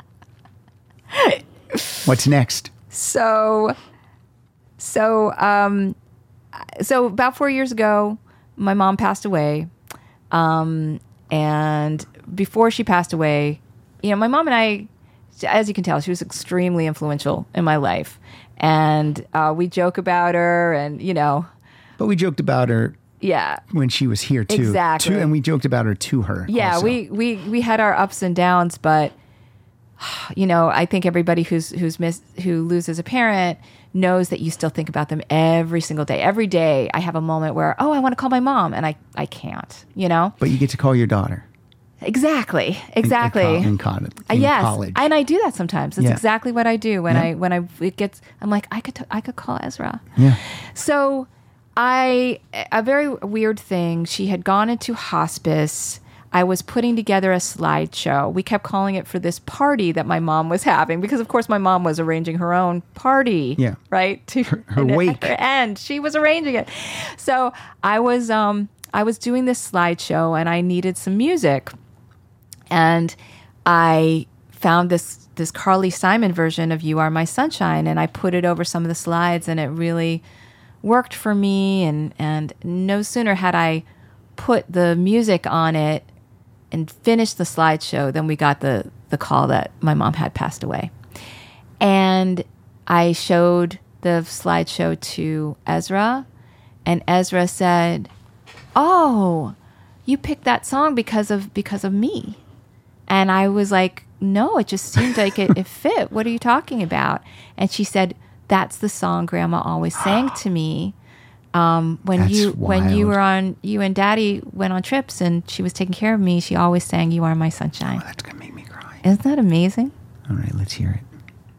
What's next? So, so, um, so about four years ago, my mom passed away. Um, and before she passed away, you know, my mom and I, as you can tell, she was extremely influential in my life. And uh, we joke about her and, you know. But we joked about her. Yeah. When she was here too. Exactly. To, and we joked about her to her. Yeah, also. we, we, we had our ups and downs, but you know, I think everybody who's who's missed, who loses a parent knows that you still think about them every single day. Every day I have a moment where, oh, I want to call my mom and I, I can't, you know? But you get to call your daughter. Exactly. Exactly. In, in, college, in yes. college. And I do that sometimes. That's yeah. exactly what I do when yeah. I when I it gets I'm like I could t- I could call Ezra. Yeah. So I a very weird thing, she had gone into hospice. I was putting together a slideshow. We kept calling it for this party that my mom was having because, of course, my mom was arranging her own party. Yeah. Right. To her, her wake. And she was arranging it. So I was um I was doing this slideshow and I needed some music, and I found this this Carly Simon version of "You Are My Sunshine," and I put it over some of the slides, and it really worked for me. And and no sooner had I put the music on it and finished the slideshow, then we got the, the call that my mom had passed away. And I showed the slideshow to Ezra, and Ezra said, "Oh, you picked that song because of because of me." And I was like, "No, it just seemed like it, it fit. What are you talking about?" And she said, "That's the song Grandma always sang to me. Um, when That's you when you wild. were on you and Daddy went on trips and she was taking care of me, she always sang 'You Are My Sunshine.'" Oh, that's gonna make me cry. Isn't that amazing? All right, let's hear it.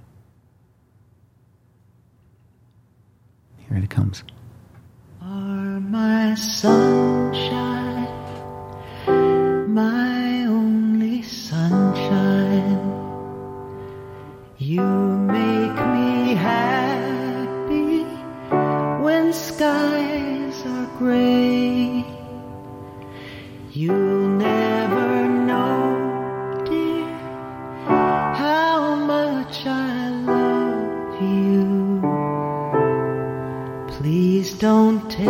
Here it comes. Are my sunshine, my only sunshine. You make me happy when skies are gray. You'll never know, dear, how much I love you. Please don't take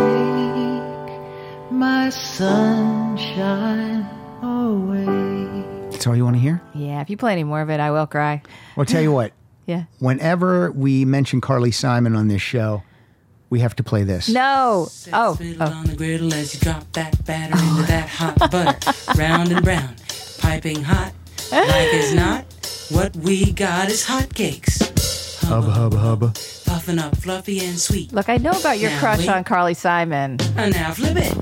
my sunshine away. That's all you want to hear? Yeah, if you play any more of it, I will cry. Well, tell you what. Yeah. Whenever we mention Carly Simon on this show, we have to play this. No. Oh. Fiddle oh. on the griddle as you drop that batter into that hot butter, round and brown, piping hot, like as not. What we got is hotcakes. Hubba, hubba, hubba. Puffing up fluffy and sweet. Look, I know about your Now crush wait. on Carly Simon. And now flip it.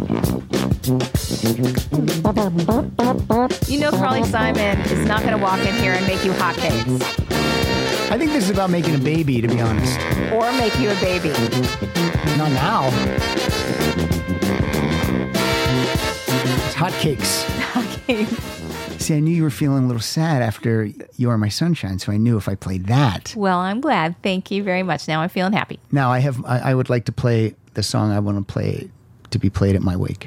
You know Carly Simon is not going to walk in here and make you hotcakes I think this is about making a baby, to be honest. or make you a baby. Not now. It's hotcakes. Okay. See, I knew you were feeling a little sad after You Are My Sunshine, so I knew if I played that. Well, I'm glad. Thank you very much. Now I'm feeling happy. Now, I have. I, I would like to play the song I want to play to be played at my wake.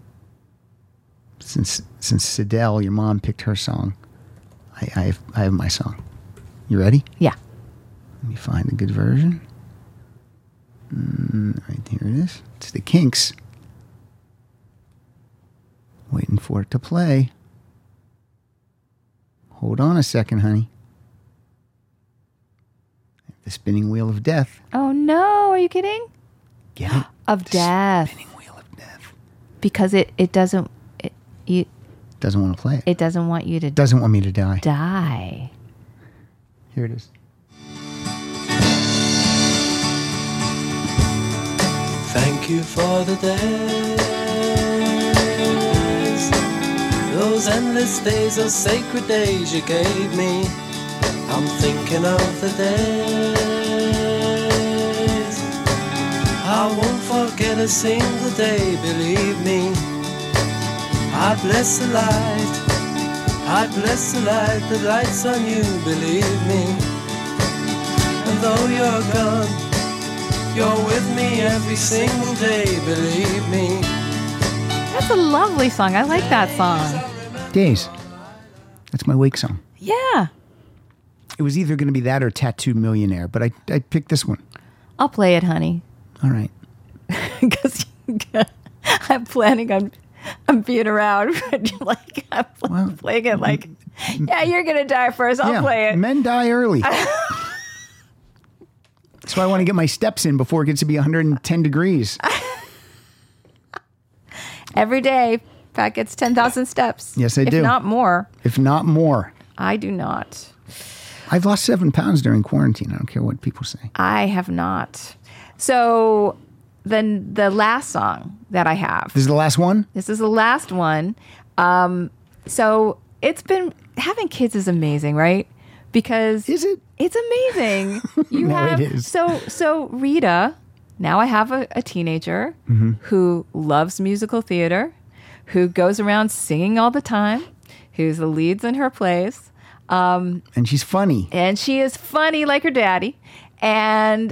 Since since Sidel, your mom, picked her song, I, I have I have my song. You ready? Yeah. Let me find a good version. Mm, right here it is. It's the Kinks. Waiting for it to play. Hold on a second, honey. The spinning wheel of death. Oh, no. Are you kidding? Get it? Of The death. spinning wheel of death. Because it, it doesn't... It, you, Doesn't want to play it. it doesn't want you to Doesn't want me to die. die. Here it is. Thank you for the days, Those endless days, those sacred days you gave me, I'm thinking of the days. I won't forget a single day, believe me. I bless the light, I bless the light that lights on you, believe me. And though you're gone, you're with me every single day, believe me. That's a lovely song. I like that song. Days. That's my wake song. Yeah. It was either going to be that or Tattoo Millionaire, but I, I picked this one. I'll play it, honey. All right. Because I'm planning on I'm being around. Like, I'm Well, playing it like, yeah, you're going to die first. I'll yeah, play it. Men die early. So I want to get my steps in before it gets to be one hundred ten degrees. Every day, Pat gets ten thousand steps. Yes, I if do. If not more. If not more. I do not. I've lost seven pounds during quarantine. I don't care what people say. I have not. So then the last song that I have. This is the last one? This is the last one. Um, so it's been, having kids is amazing, right? Because. Is it? It's amazing. You No, have, it is. So, so Rita, now I have a, a teenager Mm-hmm. who loves musical theater, who goes around singing all the time, who's the leads in her plays. Um, and she's funny. And she is funny like her daddy. And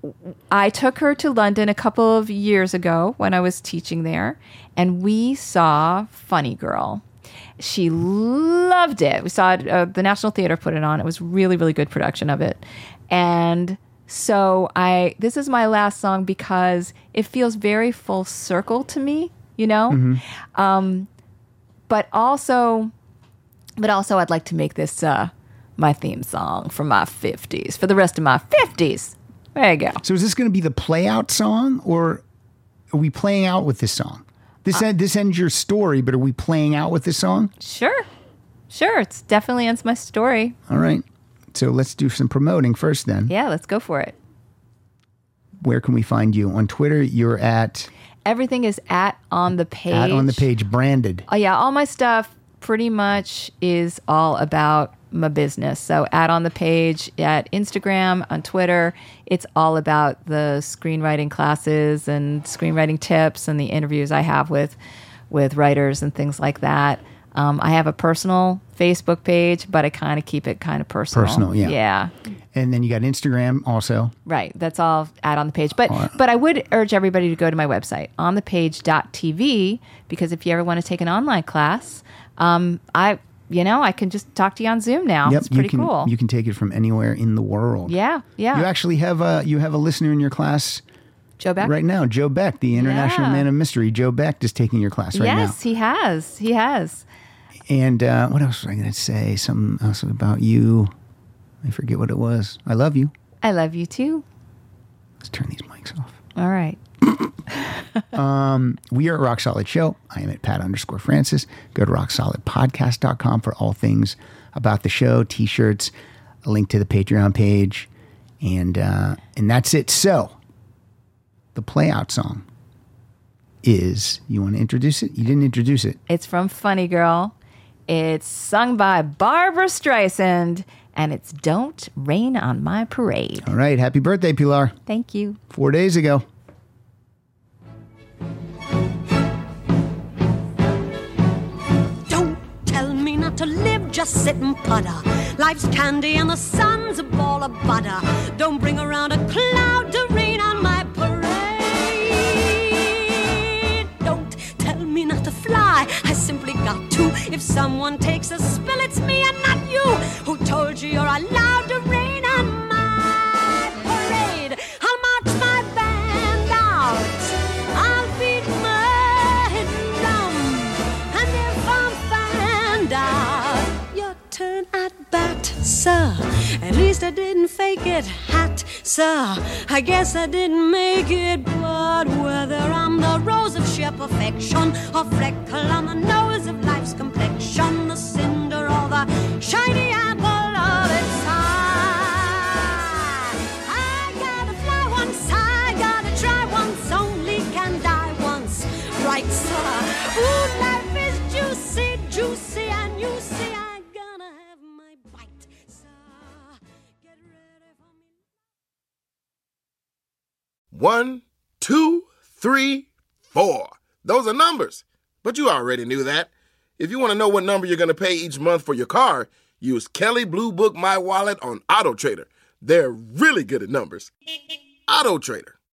I took her to London a couple of years ago when I was teaching there, and we saw Funny Girl. She loved it. We saw it, uh, the National Theater put it on. It was really, really good production of it. And so I, this is my last song because it feels very full circle to me, you know? Mm-hmm. Um, but also, but also I'd like to make this uh, my theme song for my fifties, for the rest of my fifties. There you go. So is this going to be the play out song, or are we playing out with this song? This, Uh, end, this ends your story, but are we playing out with this song? Sure. Sure. It's definitely ends my story. All right. So let's do some promoting first then. Yeah, let's go for it. Where can we find you? On Twitter, you're at... Everything is at on the page. At on the page, branded. Oh, yeah. All my stuff pretty much is all about my business. So at on the page, at Instagram, on Twitter, it's all about the screenwriting classes and screenwriting tips and the interviews I have with with writers and things like that. Um, I have a personal Facebook page, but I kind of keep it kind of personal. Personal, yeah. Yeah. And then you got Instagram also. Right. That's all at on the page. But but I would urge everybody to go to my website, on the page dot t v, because if you ever want to take an online class, um, I you know, I can just talk to you on Zoom now. Yep, It's pretty you can, cool. You can take it from anywhere in the world. Yeah, yeah. You actually have a you have a listener in your class. Joe Beck? Right now, Joe Beck, the international Yeah. man of mystery. Joe Beck is taking your class right now. Yes, he has. He has. And uh, what else was I going to say? Something else about you. I forget what it was. I love you. I love you too. Let's turn these mics off. All right. um, we are at Rock Solid Show. I am at Pat underscore Francis. Go to rock solid podcast dot com for all things about the show, t-shirts, a link to the Patreon page, and uh, and that's it. So, the play out song is, you want to introduce it? You didn't introduce it. It's from Funny Girl. It's sung by Barbara Streisand, and it's Don't Rain on My Parade. All right. Happy birthday, Pilar. Thank you. Four days ago. Don't tell me not to live, just sit and putter. Life's candy and the sun's a ball of butter. Don't bring around a cloud to rain on my parade. Don't tell me not to fly, I simply got to. If someone takes a spill, it's me and not you. Who told you you're allowed to rain on my parade? I'll march my band out, I'll beat my drum, and if I'm found out, your turn at bat, sir. At least I didn't fake it, hat, sir. I guess I didn't make it, but whether I'm the rose of sheer perfection or freckle on the nose of life's complexion, the cinder or the shiny apple of its eye, I gotta fly once, I gotta try once, only can die once, right, sir? Ooh, life is juicy, juicy. One, two, three, four. Those are numbers. But you already knew that. If you want to know what number you're going to pay each month for your car, use Kelley Blue Book My Wallet on AutoTrader. They're really good at numbers. AutoTrader.